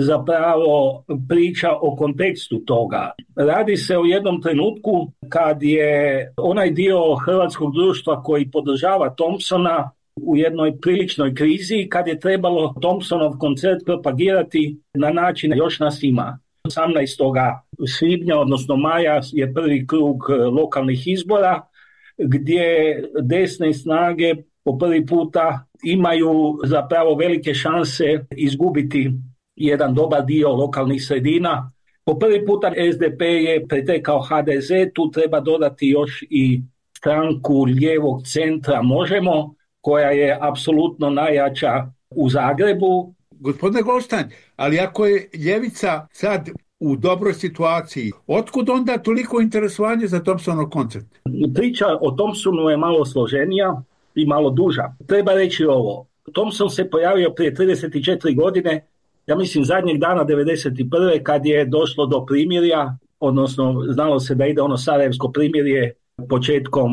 zapravo priča o kontekstu toga. Radi se o jednom trenutku kad je onaj dio hrvatskog društva koji podržava Thompsona u jednoj priličnoj krizi, kad je trebalo Thompsonov koncert propagirati na način još nas ima. 18. svibnja, odnosno maja, je prvi krug lokalnih izbora gdje desne snage po prvi puta imaju zapravo velike šanse izgubiti jedan dobar dio lokalnih sredina. Po prvi puta SDP je pretekao HDZ, tu treba dodati još i stranku lijevog centra Možemo, koja je apsolutno najjača u Zagrebu. Gospodine Goldstein, ali ako je ljevica sad u dobroj situaciji, otkud onda toliko interesovanje za Thompsonov koncert? Priča o Thompsonu je malo složenija i malo duža. Treba reći ovo. Thompson se pojavio prije 34 godine, ja mislim zadnjeg dana 91. kad je došlo do primirja, odnosno znalo se da ide ono sarajevsko primirje početkom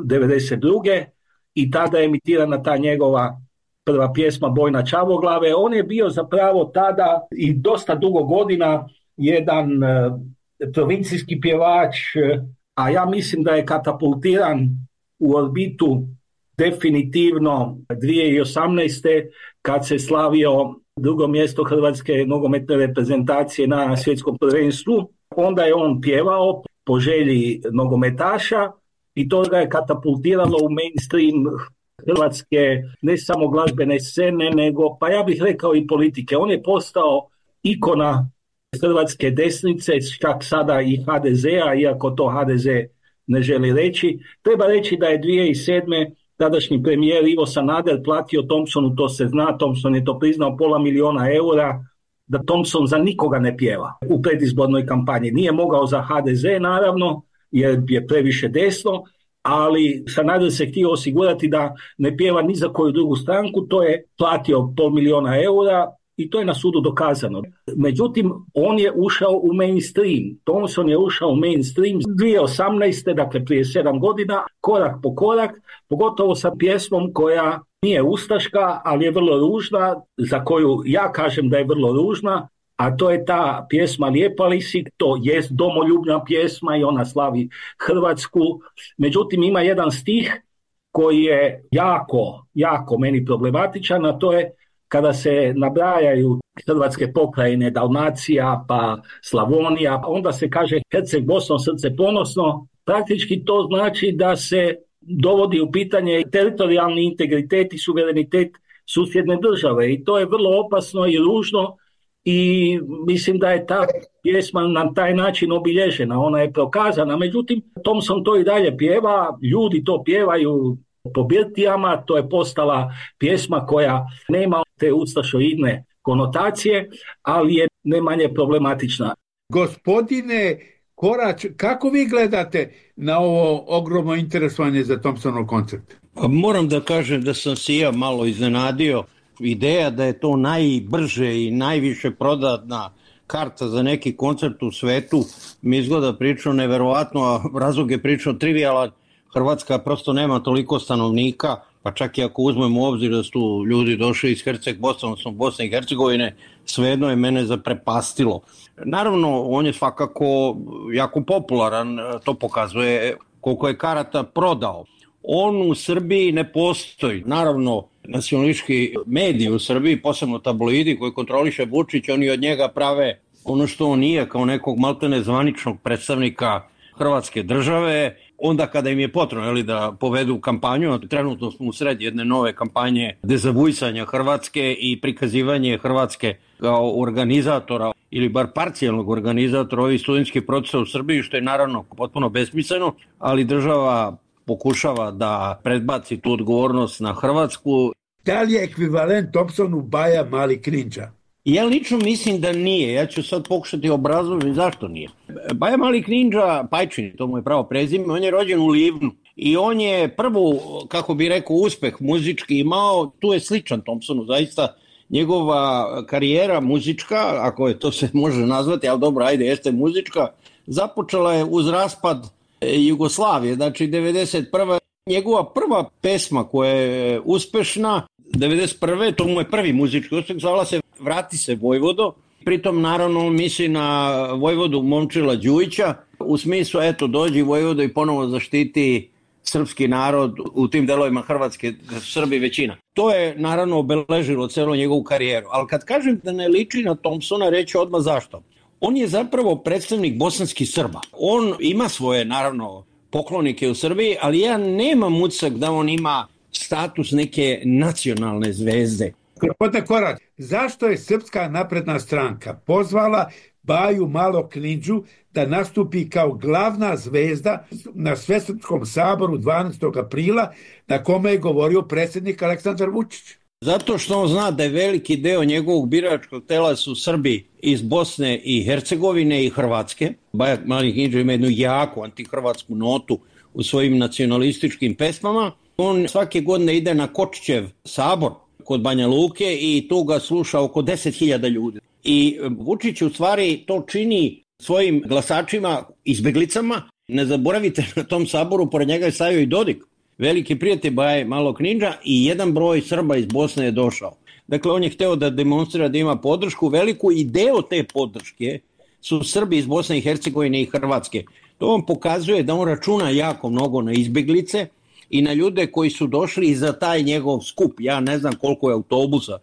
92. i tada je emitirana ta njegova prva pjesma Bojna Čavoglave. On je bio zapravo tada i dosta dugo godina jedan provincijski pjevač, a ja mislim da je katapultiran u orbitu definitivno 2018. kad se slavio drugo mjesto hrvatske nogometne reprezentacije na svjetskom prvenstvu. Onda je on pjevao po želji nogometaša i to ga je katapultiralo u mainstream hrvatske ne samo glazbene scene, nego pa ja bih rekao i politike. On je postao ikona hrvatske desnice, čak sada i HDZ-a, iako to HDZ ne želi reći. Treba reći da je 2007. tadašnji premijer Ivo Sanader platio Thompsonu, to se zna, Thompson je to priznao, $500 000 da Thompson za nikoga ne pjeva u predizbornoj kampanji. Nije mogao za HDZ naravno, jer je previše desno, ali Sanader se htio osigurati da ne pjeva ni za koju drugu stranku, to je platio $500 000 i to je na sudu dokazano. Međutim, on je ušao u mainstream. Thompson je ušao u mainstream 2018. dakle prije 7 godina, korak po korak, pogotovo sa pjesmom koja nije ustaška, ali je vrlo ružna, za koju ja kažem da je vrlo ružna, a to je ta pjesma Lijepa li si, to jest domoljubna pjesma i ona slavi Hrvatsku. Međutim, ima jedan stih koji je jako meni problematičan, a to je kada se nabrajaju hrvatske pokrajine, Dalmacija, pa Slavonija, onda se kaže Herceg Bosno, srce ponosno. Praktički to znači da se dovodi u pitanje teritorijalni integritet i suverenitet susjedne države i to je vrlo opasno i ružno i mislim da je ta pjesma na taj način obilježena, ona je prokazana. Međutim, Thompson to i dalje pjeva, ljudi to pjevaju po birtijama, to je postala pjesma koja nema te ustašoidne konotacije, ali je ne manje problematična. Gospodine Korać, kako vi gledate na ovo ogromno interesovanje za Thompsonov koncert? Moram da kažem da sam se ja malo iznenadio. Ideja da je to najbrže i najviše prodatna karta za neki koncert u svetu mi izgleda pričao neverovatno, a razlog je pričao trivijalan. Hrvatska prosto nema toliko stanovnika, pa čak i ako uzmemo u obzir da su ljudi došli iz Herceg Bosne, odnosno Bosne i Hercegovine, svejedno je mene zaprepastilo. Naravno, on je svakako jako popularan, to pokazuje koliko je karata prodao. On u Srbiji ne postoji. Naravno, nacionalistički mediji u Srbiji, posebno tabloidi koji kontroliše Vučić, oni od njega prave ono što on nije, kao nekog maltene zvaničnog predstavnika Hrvatske države, onda kada im je potrebno da povedu kampanju. Trenutno smo u sred jedne nove kampanje dezavuisanja Hrvatske i prikazivanje Hrvatske kao organizatora ili bar parcijalnog organizatora ovih studentskih procesa u Srbiji, što je naravno potpuno besmisleno, ali država pokušava da predbaci tu odgovornost na Hrvatsku. Da li je ekvivalent Thompsonu Baja Mali Knindža? Ja lično mislim da nije. Ja ću sad pokušati obrazložiti zašto nije. Baja Mali Knindža, Pajčin, to mu je pravo prezime, on je rođen u Livnu i on je prvu, kako bi rekao, uspeh muzički imao, tu je sličan Thompsonu, zaista njegova karijera muzička, ako je to se može nazvati, ali dobro, ajde, jeste muzička, započela je uz raspad Jugoslavije, znači 91. Njegova prva pesma koja je uspešna, 91. to mu je prvi muzički uspeh, zvala se Vrati se Vojvodo, pritom naravno misli na Vojvodu Momčila Đujića, u smislu eto dođi Vojvodo i ponovo zaštiti srpski narod u tim delovima Hrvatske, Srbi većina. To je naravno obeležilo celu njegovu karijeru, ali kad kažem da ne liči na Thompsona, reći odmah zašto. On je zapravo predstavnik bosanskih Srba. On ima svoje, naravno, poklonike u Srbiji, ali ja nemam utisak da on ima status neke nacionalne zvezde. Gospodine Korać, zašto je Srpska napredna stranka pozvala Baju Malog Knindžu da nastupi kao glavna zvezda na Svesrpskom saboru 12. aprila na kome je govorio predsjednik Aleksandar Vučić? Zato što on zna da je veliki deo njegovog biračkog tela su Srbi iz Bosne i Hercegovine i Hrvatske. Baja Mali Knindža ima jednu jaku antihrvatsku notu u svojim nacionalističkim pesmama. On svake godine ide na Kočićev sabor kod Banja Luke i tu ga sluša oko 10.000 ljudi. I Vučić u stvari to čini svojim glasačima, izbeglicama. Ne zaboravite, na tom saboru pored njega je stavio i Dodik, veliki prijatelj Baje Malog Knindža, i jedan broj Srba iz Bosne je došao. Dakle, on je hteo da demonstrira da ima podršku veliku i deo te podrške su Srbi iz Bosne i Hercegovine i Hrvatske. To vam pokazuje da on računa jako mnogo na izbeglice i na ljude koji su došli za taj njegov skup. Ja ne znam koliko je autobusa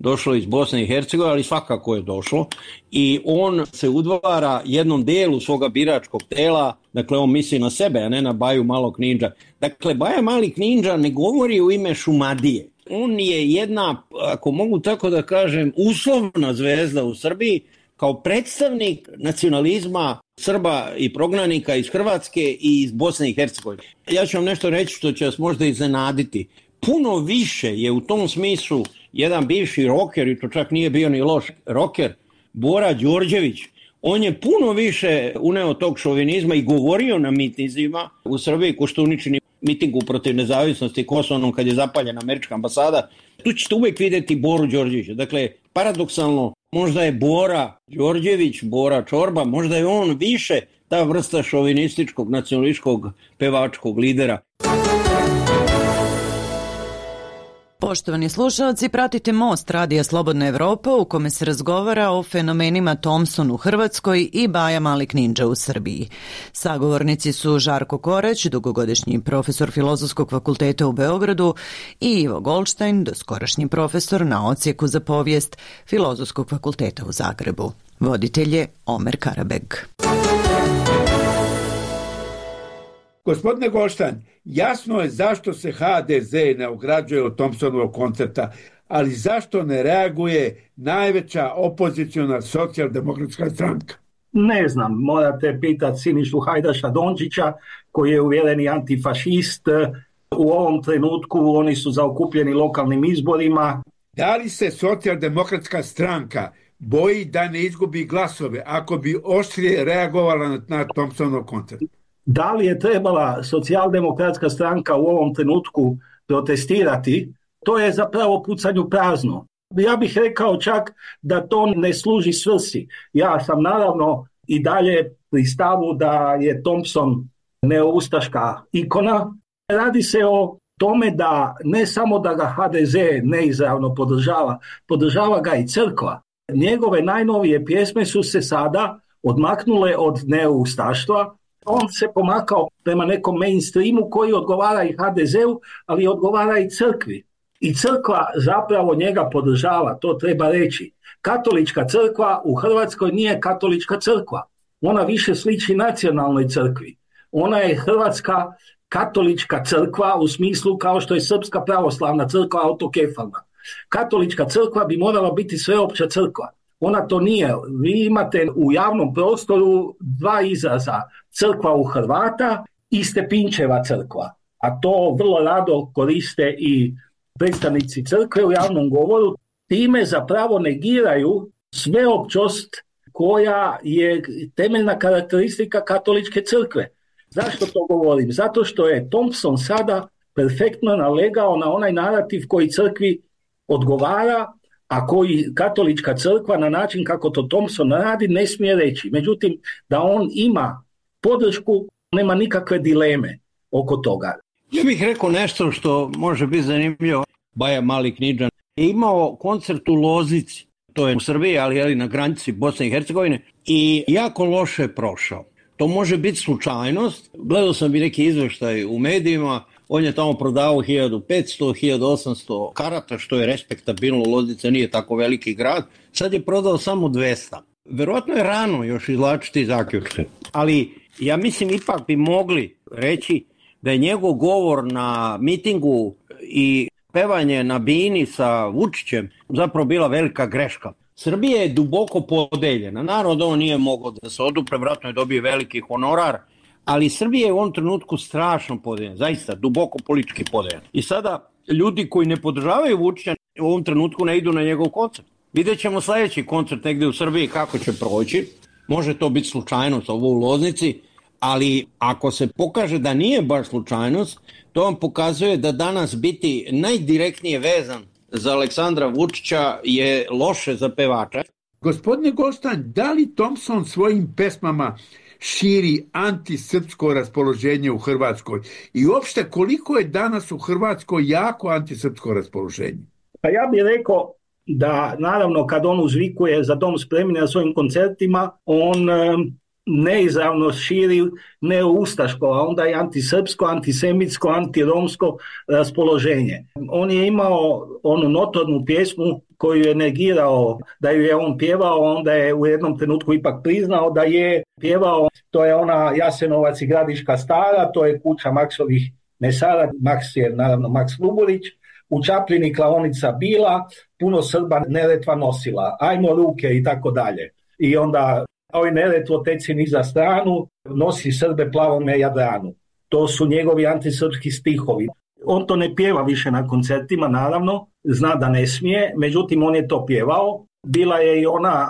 došlo iz Bosne i Hercegovine, ali svakako je došlo i on se udvara jednom delu svoga biračkog tela, dakle on misli na sebe, a ne na Baju Malog Knindža. Dakle, Baja Mali Knindža ne govori u ime Šumadije. On je jedna, ako mogu tako da kažem, uslovna zvezda u Srbiji kao predstavnik nacionalizma Srba i prognanika iz Hrvatske i iz Bosne i Hercegovine. Ja ću vam nešto reći što će vas možda iznenaditi. Puno više je u tom smislu jedan bivši roker, i to čak nije bio ni loš roker, Bora Đorđević. On je puno više uneo tog šovinizma i govorio na mitinzima u Srbiji, Koštuničini mitingu protiv nezavisnosti Kosovom kad je zapaljena američka ambasada. Tu ćete uvijek vidjeti Boru Đorđevića. Dakle, paradoksalno, možda je Bora Đorđević, Bora Čorba, možda je on više ta vrsta šovinističkog, nacionalističkog pevačkog lidera. Poštovani slušalci, pratite Most Radija Slobodna Evropa u kome se razgovara o fenomenima Thompson u Hrvatskoj i Baja Mali Knindža u Srbiji. Sagovornici su Žarko Korać, dugogodišnji profesor Filozofskog fakulteta u Beogradu, i Ivo Goldstein, doskorašnji profesor na odsjeku za povijest Filozofskog fakulteta u Zagrebu. Voditelj je Omer Karabeg. Gospodine Goldstein, jasno je zašto se HDZ ne ograđuje od Thompsonovog koncerta, ali zašto ne reaguje najveća opoziciona socijaldemokratska stranka? Ne znam, morate pitati Sinišu Hajdaša Dončića koji je uvjereni antifašist. U ovom trenutku oni su zaokupljeni lokalnim izborima. Da li se socijaldemokratska stranka boji da ne izgubi glasove ako bi oštrije reagovala na Thompsonov koncert? Da li je trebala socijaldemokratska stranka u ovom trenutku protestirati, to je zapravo pucanju prazno. Ja bih rekao čak da to ne služi svrsi. Ja sam naravno i dalje pri stavu da je Thompson neoustaška ikona. Radi se o tome da ne samo da ga HDZ neizravno podržava ga i crkva. Njegove najnovije pjesme su se sada odmaknule od neoustaštva. On se pomakao prema nekom mainstreamu koji odgovara i HDZ-u, ali odgovara i crkvi. I crkva zapravo njega podržava, to treba reći. Katolička crkva u Hrvatskoj nije katolička crkva. Ona više sliči nacionalnoj crkvi. Ona je hrvatska katolička crkva u smislu kao što je srpska pravoslavna crkva autokefalna. Katolička crkva bi morala biti sveopća crkva. Ona to nije. Vi imate u javnom prostoru dva izraza, crkva u Hrvata i Stepinčeva crkva. A to vrlo rado koriste i predstavnici crkve u javnom govoru. Time zapravo negiraju sveopćost koja je temeljna karakteristika katoličke crkve. Zašto to govorim? Zato što je Thompson sada perfektno nalegao na onaj narativ koji crkvi odgovara, a koji katolička crkva na način kako to Thompson radi ne smije reći. Međutim, da on ima podršku, nema nikakve dileme oko toga. Ja bih rekao nešto što može biti zanimljivo. Baja Mali Knindža je imao koncert u Loznici, to je u Srbiji, ali na granici Bosne i Hercegovine, i jako loše prošao. To može biti slučajnost. Gledao sam i neki izveštaj u medijima. On je tamo prodavao 1500-1800 karata, što je respektabilno. Loznica nije tako veliki grad. Sad je prodao samo 200. Verovatno je rano još izvlačiti zaključke. Ali ja mislim ipak bi mogli reći da je njegov govor na mitingu i pevanje na bini sa Vučićem zapravo bila velika greška. Srbija je duboko podeljena. Narod on nije mogao da se odupre, vjerojatno je dobio veliki honorar, ali Srbija je u ovom trenutku strašno podeljena, zaista duboko politički podeljena. I sada ljudi koji ne podržavaju Vučića u ovom trenutku ne idu na njegov koncert. Vidjet ćemo sljedeći koncert negdje u Srbiji kako će proći. Može to biti slučajnost ovo u Loznici, ali ako se pokaže da nije baš slučajnost, to vam pokazuje da danas biti najdirektnije vezan za Aleksandra Vučića je loše za pevača. Gospodine Goldstein, da li Thompson svojim pesmama širi antisrpsko raspoloženje u Hrvatskoj? I uopšte koliko je danas u Hrvatskoj jako antisrpsko raspoloženje? Pa ja bih rekao da naravno kad on uzvikuje za dom spremni na svojim koncertima, on neizravno širi neoustaško, a onda i antisrpsko, antisemitsko, antiromsko raspoloženje. On je imao onu notornu pjesmu koju je negirao da ju je on pjevao, onda je u jednom trenutku ipak priznao da je pjevao. To je ona Jasenovac i Gradiška Stara, to je kuća Maksovih mesara, Maks je naravno Maks Luburić, u Čapljini klaonica bila, puno Srba Neretva nosila, ajmo ruke i tako dalje. I onda oj Neretvo teci niza stranu, nosi Srbe plavome Jadranu. To su njegovi antisrpski stihovi. On to ne pjeva više na koncertima, naravno, zna da ne smije, međutim on je to pjevao. Bila je i ona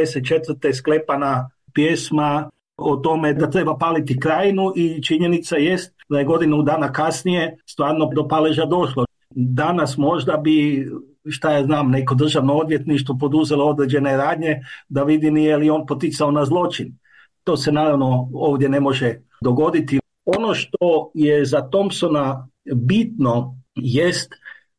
94. sklepana pjesma o tome da treba paliti Krajinu i činjenica jest da je godinu dana kasnije stvarno do paleža došlo. Danas možda bi, šta ja znam, neko državno odvjetništvo poduzelo određene radnje da vidi nije li on poticao na zločin. To se naravno ovdje ne može dogoditi. Ono što je za Thompsona bitno jest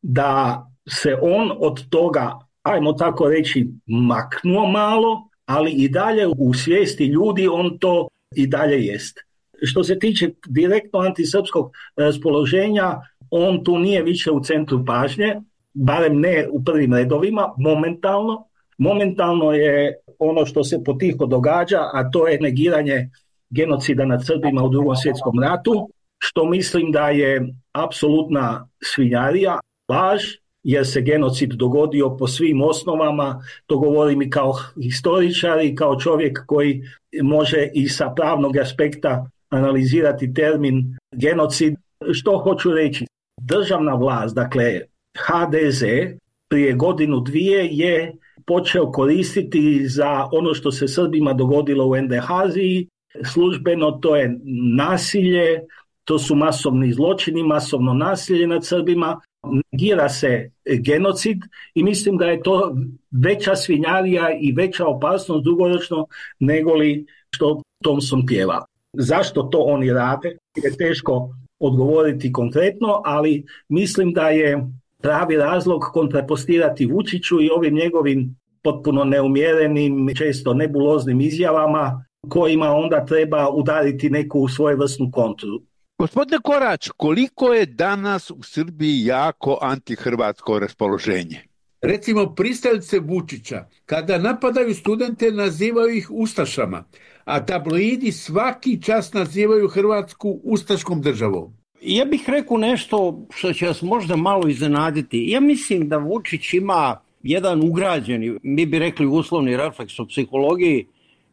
da se on od toga, ajmo tako reći, maknuo malo, ali i dalje u svijesti ljudi on to i dalje jest. Što se tiče direktno antisrpskog raspoloženja, on tu nije više u centru pažnje, barem ne u prvim redovima, momentalno. Momentalno je ono što se potiho događa, a to je negiranje genocida nad Srbima u Drugom svjetskom ratu, što mislim da je apsolutna svinjarija, laž, jer se genocid dogodio po svim osnovama. To govorim i kao historičar i kao čovjek koji može i sa pravnog aspekta analizirati termin genocid. Što hoću reći? Državna vlast, dakle HDZ, prije godinu dvije je počeo koristiti za ono što se Srbima dogodilo u NDH-aziji. Službeno to je nasilje, to su masovni zločini, masovno nasilje nad Srbima, negira se genocid i mislim da je to veća svinjarija i veća opasnost dugoročno nego li što Thompson pjeva. Zašto to oni rade? Je teško odgovoriti konkretno, ali mislim da je pravi razlog kontrapostirati Vučiću i ovim njegovim potpuno neumjerenim, često nebuloznim izjavama kojima onda treba udariti neku svojevrsnu kontru. Gospodine Korać, koliko je danas u Srbiji jako antihrvatsko raspoloženje? Recimo, pristalice Vučića, kada napadaju studente, nazivaju ih ustašama, a tabloidi svaki čas nazivaju Hrvatsku ustaškom državom. Ja bih rekao nešto što će vas možda malo iznenaditi. Ja mislim da Vučić ima jedan ugrađeni, mi bi rekli uslovni refleks u psihologiji,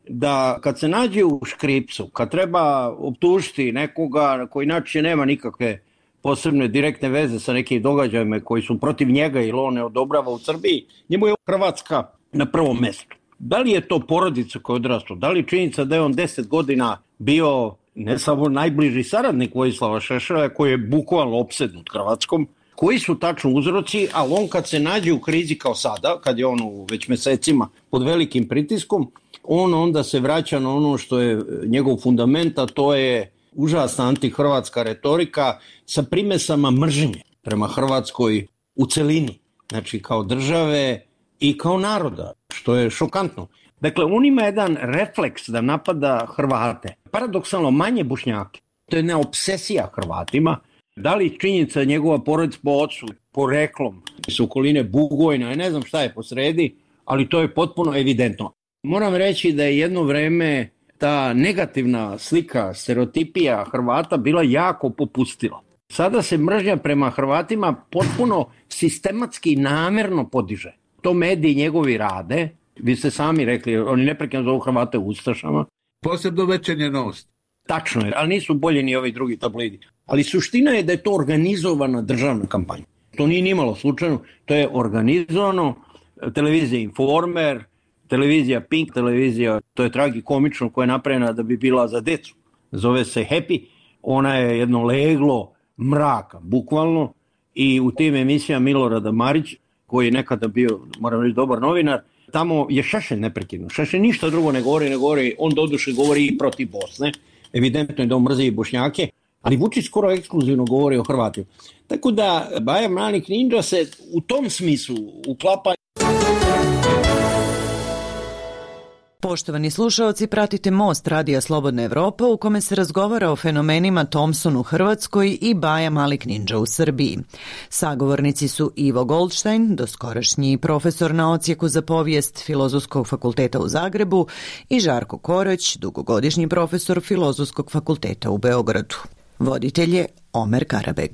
da kad se nađe u škripcu, kad treba optužiti nekoga koji inače nema nikakve posebne direktne veze sa nekim događajima koji su protiv njega ili on ne odobrava u Srbiji, njemu je Hrvatska na prvom mjestu. Da li je to porodica koja je odrastao, da li činjenica da je on 10 godina bio ne samo najbliži saradnik Vojislava Šešelja koji je bukvalno opsednut Hrvatskom, koji su tačno uzroci, ali on kad se nađe u krizi kao sada, kad je on već mjesecima pod velikim pritiskom, on onda se vraća na ono što je njegov fundament, a to je užasna antihrvatska retorika sa primesama mržnje prema Hrvatskoj u celini, znači kao države i kao naroda, što je šokantno. Dakle, on ima jedan refleks da napada Hrvate, paradoksalno manje Bošnjake. To je jedna obsesija Hrvatima. Da li činjenica njegova porodica po ocu, poreklom, iz okoline Bugojna, ne znam šta je posredi, ali to je potpuno evidentno. Moram reći da je jedno vreme ta negativna slika, stereotipija Hrvata bila jako popustila. Sada se mržnja prema Hrvatima potpuno sistematski i namjerno podiže. To mediji njegovi rade, vi ste sami rekli, oni neprekidno zovu Hrvate ustašama. Posebno Večernja novost. Tačno je, ali nisu bolji ni ovi drugi tabloidi. Ali suština je da je to organizovana državna kampanja. To nije nimalo slučajno, to je organizovano, televizija Informer, televizija Pink, televizija, to je tragikomično, koja je napravljena da bi bila za decu. Zove se Happy, ona je jedno leglo mraka, bukvalno, i u tim emisijama Milorada Marić, koji je nekada bio, moram reći, dobar novinar, tamo je Šešelj neprekidno. Šešelj ništa drugo ne govori, on doduše govori i protiv Bosne, evidentno je da on mrzi i Bošnjake, ali Vučić skoro ekskluzivno govori o Hrvatima. Tako da Baja Malik Ninja se u tom smislu uklapa. Poštovani slušaoci, pratite Most Radija Slobodna Evropa u kome se razgovara o fenomenima Thompson u Hrvatskoj i Baja Malik Ninja u Srbiji. Sagovornici su Ivo Goldstein, doskorašnji profesor na odsjeku za povijest Filozofskog fakulteta u Zagrebu, i Žarko Korać, dugogodišnji profesor Filozofskog fakulteta u Beogradu. Voditelj je Omer Karabeg.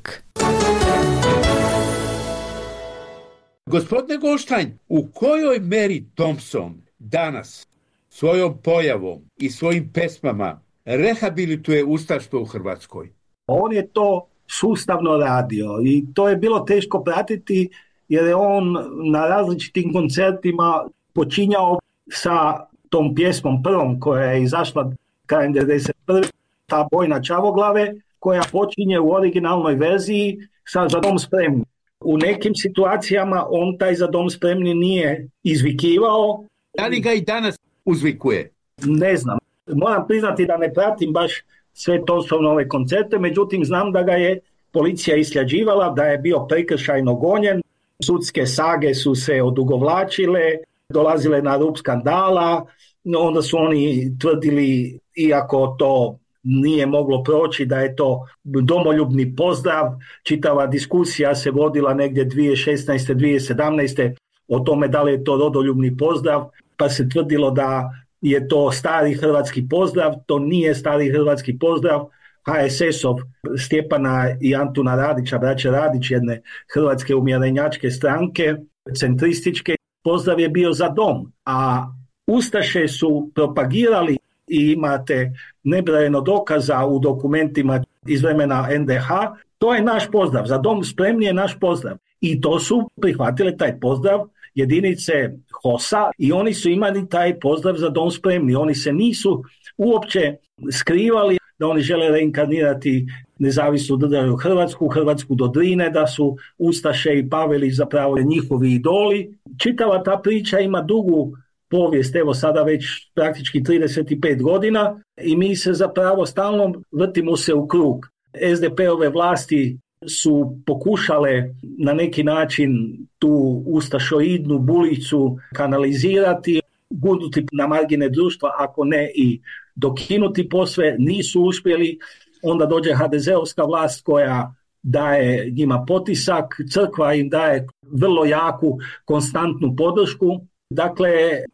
Gospodine Goldstein, u kojoj meri Thompson danas svojom pojavom i svojim pesmama rehabilituje ustaštvo u Hrvatskoj? On je to sustavno radio i to je bilo teško pratiti jer je on na različitim koncertima počinjao sa tom pjesmom prvom koja je izašla krajem 1991. ta Bojna Čavoglave, koja počinje u originalnoj verziji sa Za dom spremni. U nekim situacijama on taj Za dom spremni nije izvikivao. Da li ga i danas uzvikuje? Ne znam. Moram priznati da ne pratim baš sve Thompsonove koncerte, međutim znam da ga je policija istraživala, da je bio prekršajno gonjen, sudske sage su se odugovlačile, dolazile na rub skandala, onda su oni tvrdili, iako to nije moglo proći, da je to domoljubni pozdrav. Čitava diskusija se vodila negdje 2016. 2017. o tome da li je to rodoljubni pozdrav, pa se tvrdilo da je to stari hrvatski pozdrav. To nije stari hrvatski pozdrav. HSS-ov Stjepana i Antuna Radića, braće Radić, jedne hrvatske umjerenjačke stranke, centrističke, pozdrav je bio Za dom, a ustaše su propagirali i imate nebrojeno dokaza u dokumentima iz vremena NDH, to je naš pozdrav, Za dom spremni je naš pozdrav. I to su prihvatile taj pozdrav jedinice HOS-a i oni su imali taj pozdrav Za dom spremni. Oni se nisu uopće skrivali da oni žele reinkarnirati nezavisnu državu Hrvatsku do Drine, da su ustaše i Paveli zapravo njihovi idoli. Čitava ta priča ima dugu povijest, evo sada već praktički 35 godina i mi se zapravo stalno vrtimo se u krug. SDP-ove vlasti su pokušale na neki način tu ustašoidnu bulicu kanalizirati, gurnuti na margine društva, ako ne i dokinuti posve, nisu uspjeli. Onda dođe HDZ-ovska vlast koja daje njima potisak, crkva im daje vrlo jaku, konstantnu podršku. Dakle,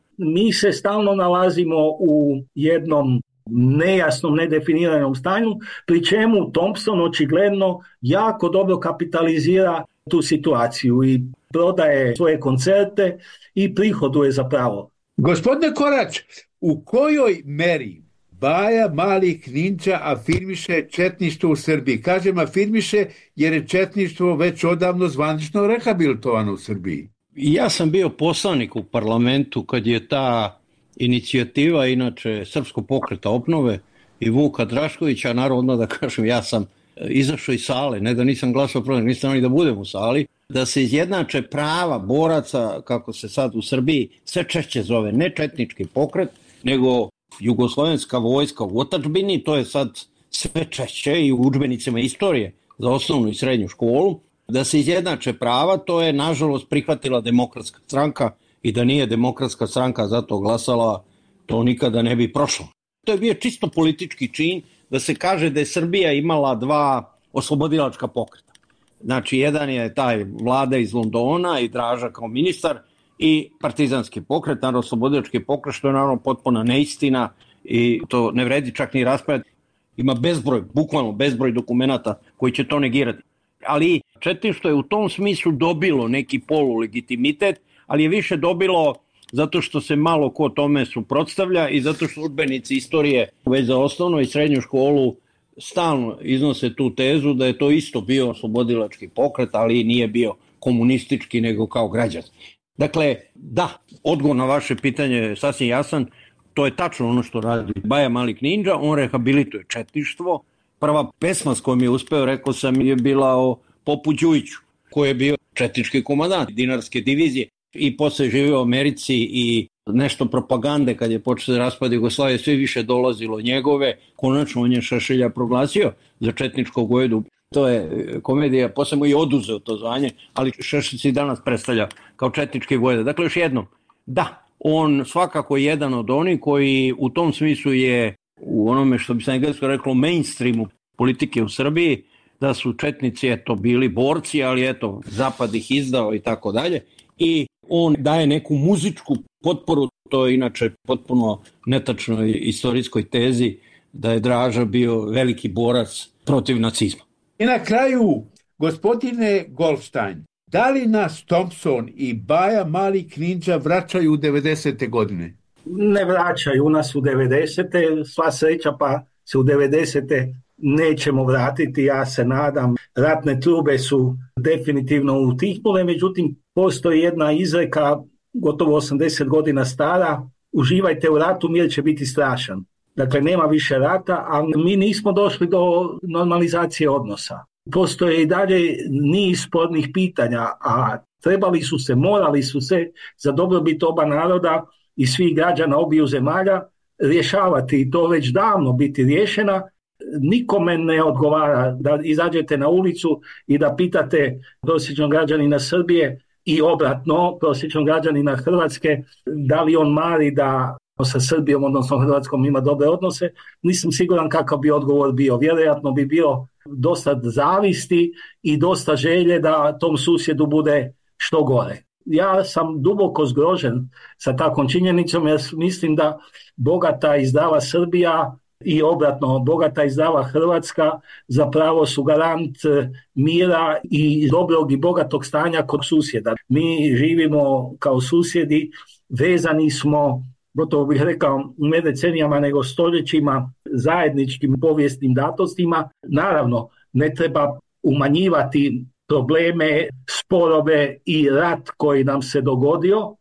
mi se stalno nalazimo u jednom nejasnom, nedefiniranom stanju, pri čemu Thompson očigledno jako dobro kapitalizira tu situaciju i prodaje svoje koncerte i prihoduje zapravo. Gospodine Korać, u kojoj meri Baja Malik Ninja afirmiše četništvo u Srbiji? Kažem afirmiše jer je četništvo već odavno zvanično rehabilitovano u Srbiji. Ja sam bio poslanik u parlamentu kad je ta inicijativa, inače Srpskog pokreta obnove i Vuka Draškovića, naravno da kažem, ja sam izašao iz sale, ne da nisam glasao protiv, nisam ni da budem u sali, da se izjednače prava boraca, kako se sad u Srbiji sve češće zove, ne četnički pokret, nego jugoslovenska vojska u otadžbini, to je sad sve češće i u udžbenicima istorije za osnovnu i srednju školu, da se izjednače prava, to je nažalost prihvatila Demokratska stranka i da nije Demokratska stranka za to glasala, to nikada ne bi prošlo. To je bio čisto politički čin da se kaže da je Srbija imala dva oslobodilačka pokreta. Znači, jedan je taj Vlada iz Londona i Draža kao ministar i partizanski pokret, naravno oslobodilački pokret, što je naravno potpuna neistina i to ne vredi čak ni raspravljati. Ima bezbroj, bukvalno bezbroj dokumenata koji će to negirati. Ali četništvo je u tom smislu dobilo neki polulegitimitet, ali je više dobilo zato što se malo ko tome suprotstavlja i zato što udžbenici istorije već za osnovnu i srednju školu stalno iznose tu tezu da je to isto bio oslobodilački pokret, ali nije bio komunistički nego kao građanski. Dakle, da, odgovor na vaše pitanje je sasvim jasan, to je tačno ono što radi Baja Malik Ninja, on rehabilituje četništvo. Prva pesma s kojom je uspeo, rekao sam, je bila o Popu Đujiću, koji je bio četnički komandant Dinarske divizije i posle živio u Americi i nešto propagande kad je počeo da raspada Jugoslavije, sve više dolazilo njegove, konačno on je Šešelja proglasio za četničkog vojvodu. To je komedija, posle mu je oduzeo to zvanje, ali Šešelj se danas predstavlja kao četnički vojvoda. Dakle, još jednom, da, on svakako jedan od onih koji u tom smislu je u onome što bi se englesko reklo mainstreamu politike u Srbiji, da su četnici bili borci, ali zapad ih izdao i tako dalje. I on daje neku muzičku potporu, to je inače potpuno netačnoj istorijskoj tezi da je Draža bio veliki borac protiv nacizma. I na kraju, gospodine Goldstein, da li nas Thompson i Baja Mali Knindža vraćaju u 90. godine? Ne vraćaju nas u 90. Sva sreća pa se u 90. nećemo vratiti, ja se nadam. Ratne trube su definitivno utihnule, međutim postoji jedna izreka gotovo 80 godina stara: uživajte u ratu, mir će biti strašan. Dakle, nema više rata, a mi nismo došli do normalizacije odnosa. Postoje i dalje niz spornih pitanja, a morali su se za dobrobit oba naroda i svih građana obiju zemalja rješavati, i to već davno biti riješena. Nikome ne odgovara da izađete na ulicu i da pitate prosječnog građanina Srbije i obratno prosječnog građanina Hrvatske da li on mari da sa Srbijom, odnosno Hrvatskom, ima dobre odnose. Nisam siguran kakav bi odgovor bio. Vjerojatno bi bio dosta zavisti i dosta želje da tom susjedu bude što gore. Ja sam duboko zgrožen sa takvom činjenicom, jer mislim da bogata i zdrava Srbija i obratno bogata i zdrava Hrvatska zapravo su garant mira i dobrog i bogatog stanja kod susjeda. Mi živimo kao susjedi, vezani smo, gotovo bih rekao, ne decenijama nego stoljećima, zajedničkim povijesnim datostima. Naravno, ne treba umanjivati probleme, sporove i rat koji nam se dogodio,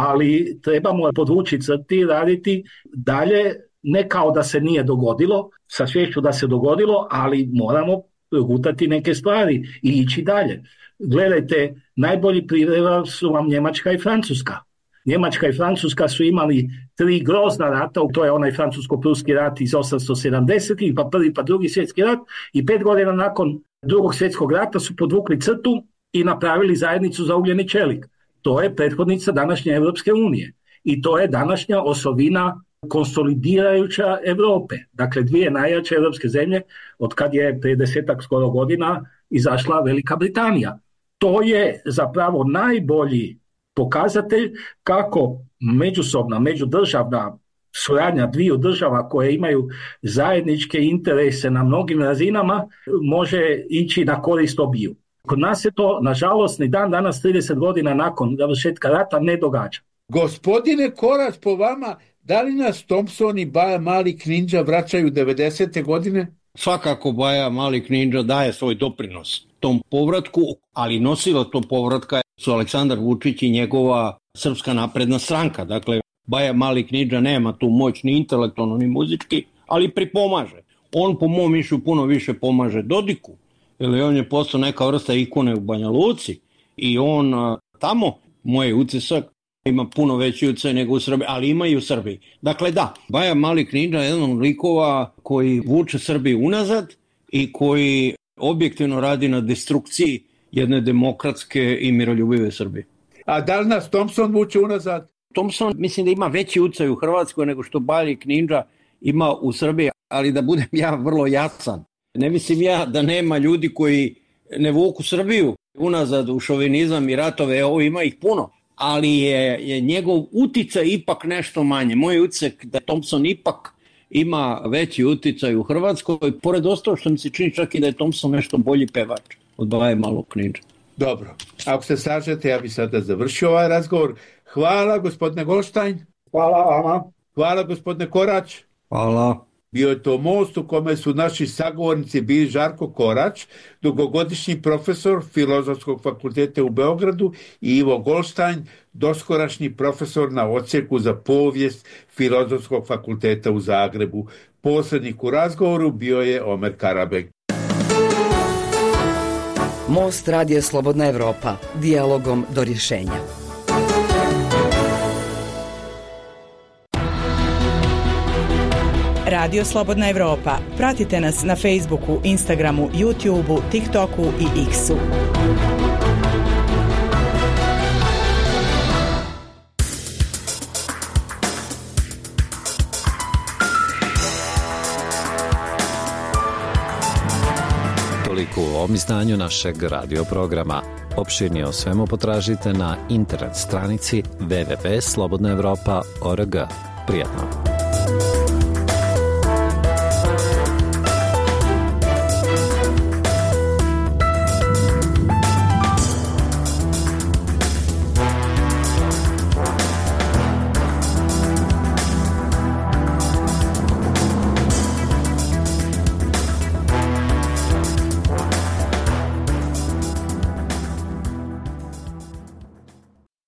ali trebamo podvući crti, raditi dalje, ne kao da se nije dogodilo, sa sviješću da se dogodilo, ali moramo progutati neke stvari i ići dalje. Gledajte, najbolji primjer su vam Njemačka i Francuska. Njemačka i Francuska su imali 3 grozna rata, to je onaj francusko-pruski rat iz 870-ih, pa prvi pa drugi svjetski rat, i 5 godina nakon drugog svjetskog rata su podvukli crtu i napravili zajednicu za ugljeni čelik. To je prethodnica današnje Europske unije i to je današnja osovina konsolidirajuća Europe. Dakle, 2 najjače europske zemlje od kad je prije 10-ak skoro godina izašla Velika Britanija. To je zapravo najbolji pokazatelj kako međusobna, međudržavna suradnja dviju država koje imaju zajedničke interese na mnogim razinama može ići na korist obiju. Kod nas se to, nažalost, ni dan danas 30 godina nakon završetka rata ne događa. Gospodine Korać, po vama, da li nas Thompson i Baja Mali Knindža vraćaju 90. godine? Svakako Baja Mali Knindža daje svoj doprinos tom povratku, ali nosila to povratka su Aleksandar Vučić i njegova Srpska napredna stranka. Dakle, Baja Mali Knindža nema tu moć ni intelektualno ni muzički, ali pripomaže. On po mom mišlju puno više pomaže Dodiku, jer on je postao neka vrsta ikone u Banja Luci i on tamo, moj utisak, ima puno veći utjecaj nego u Srbiji, ali ima i u Srbiji. Dakle da, Baja Mali Knindža je jedan od likova koji vuče Srbiju unazad i koji objektivno radi na destrukciji jedne demokratske i miroljubive Srbije. A da li nas Thompson vuče unazad? Thompson mislim da ima veći utjecaj u Hrvatskoj nego što Baja Knindža ima u Srbiji, ali da budem ja vrlo jasan. Ne mislim ja da nema ljudi koji ne vuku Srbiju unazad u šovinizam i ratove, ovo ima ih puno, ali je njegov uticaj ipak nešto manje. Moj utisak da Thompson ipak ima veći uticaj u Hrvatskoj, pored ostalo što mi se čini čak i da je Thompson nešto bolji pevač od Baje Malog Knindže. Dobro, ako se slažete, ja bih sada završio ovaj razgovor. Hvala, gospodine Goldstein. Hvala vama. Hvala, gospodine Korać. Hvala. Bio je to most u kome su naši sagovornici bili Žarko Korać, dugogodišnji profesor Filozofskog fakulteta u Beogradu, i Ivo Goldstein, doskorašnji profesor na odsjeku za povijest Filozofskog fakulteta u Zagrebu. Posrednik u razgovoru bio je Omer Karabek. Most Radija Slobodna Evropa, dijalogom do rješenja. Radio Slobodna Evropa. Pratite nas na Facebooku, Instagramu, YouTubeu, TikToku i X-u. u ovom izdanju našeg radio programa. Opširnije o svemu potražite na internet stranici www.slobodnaevropa.org. Prijatno!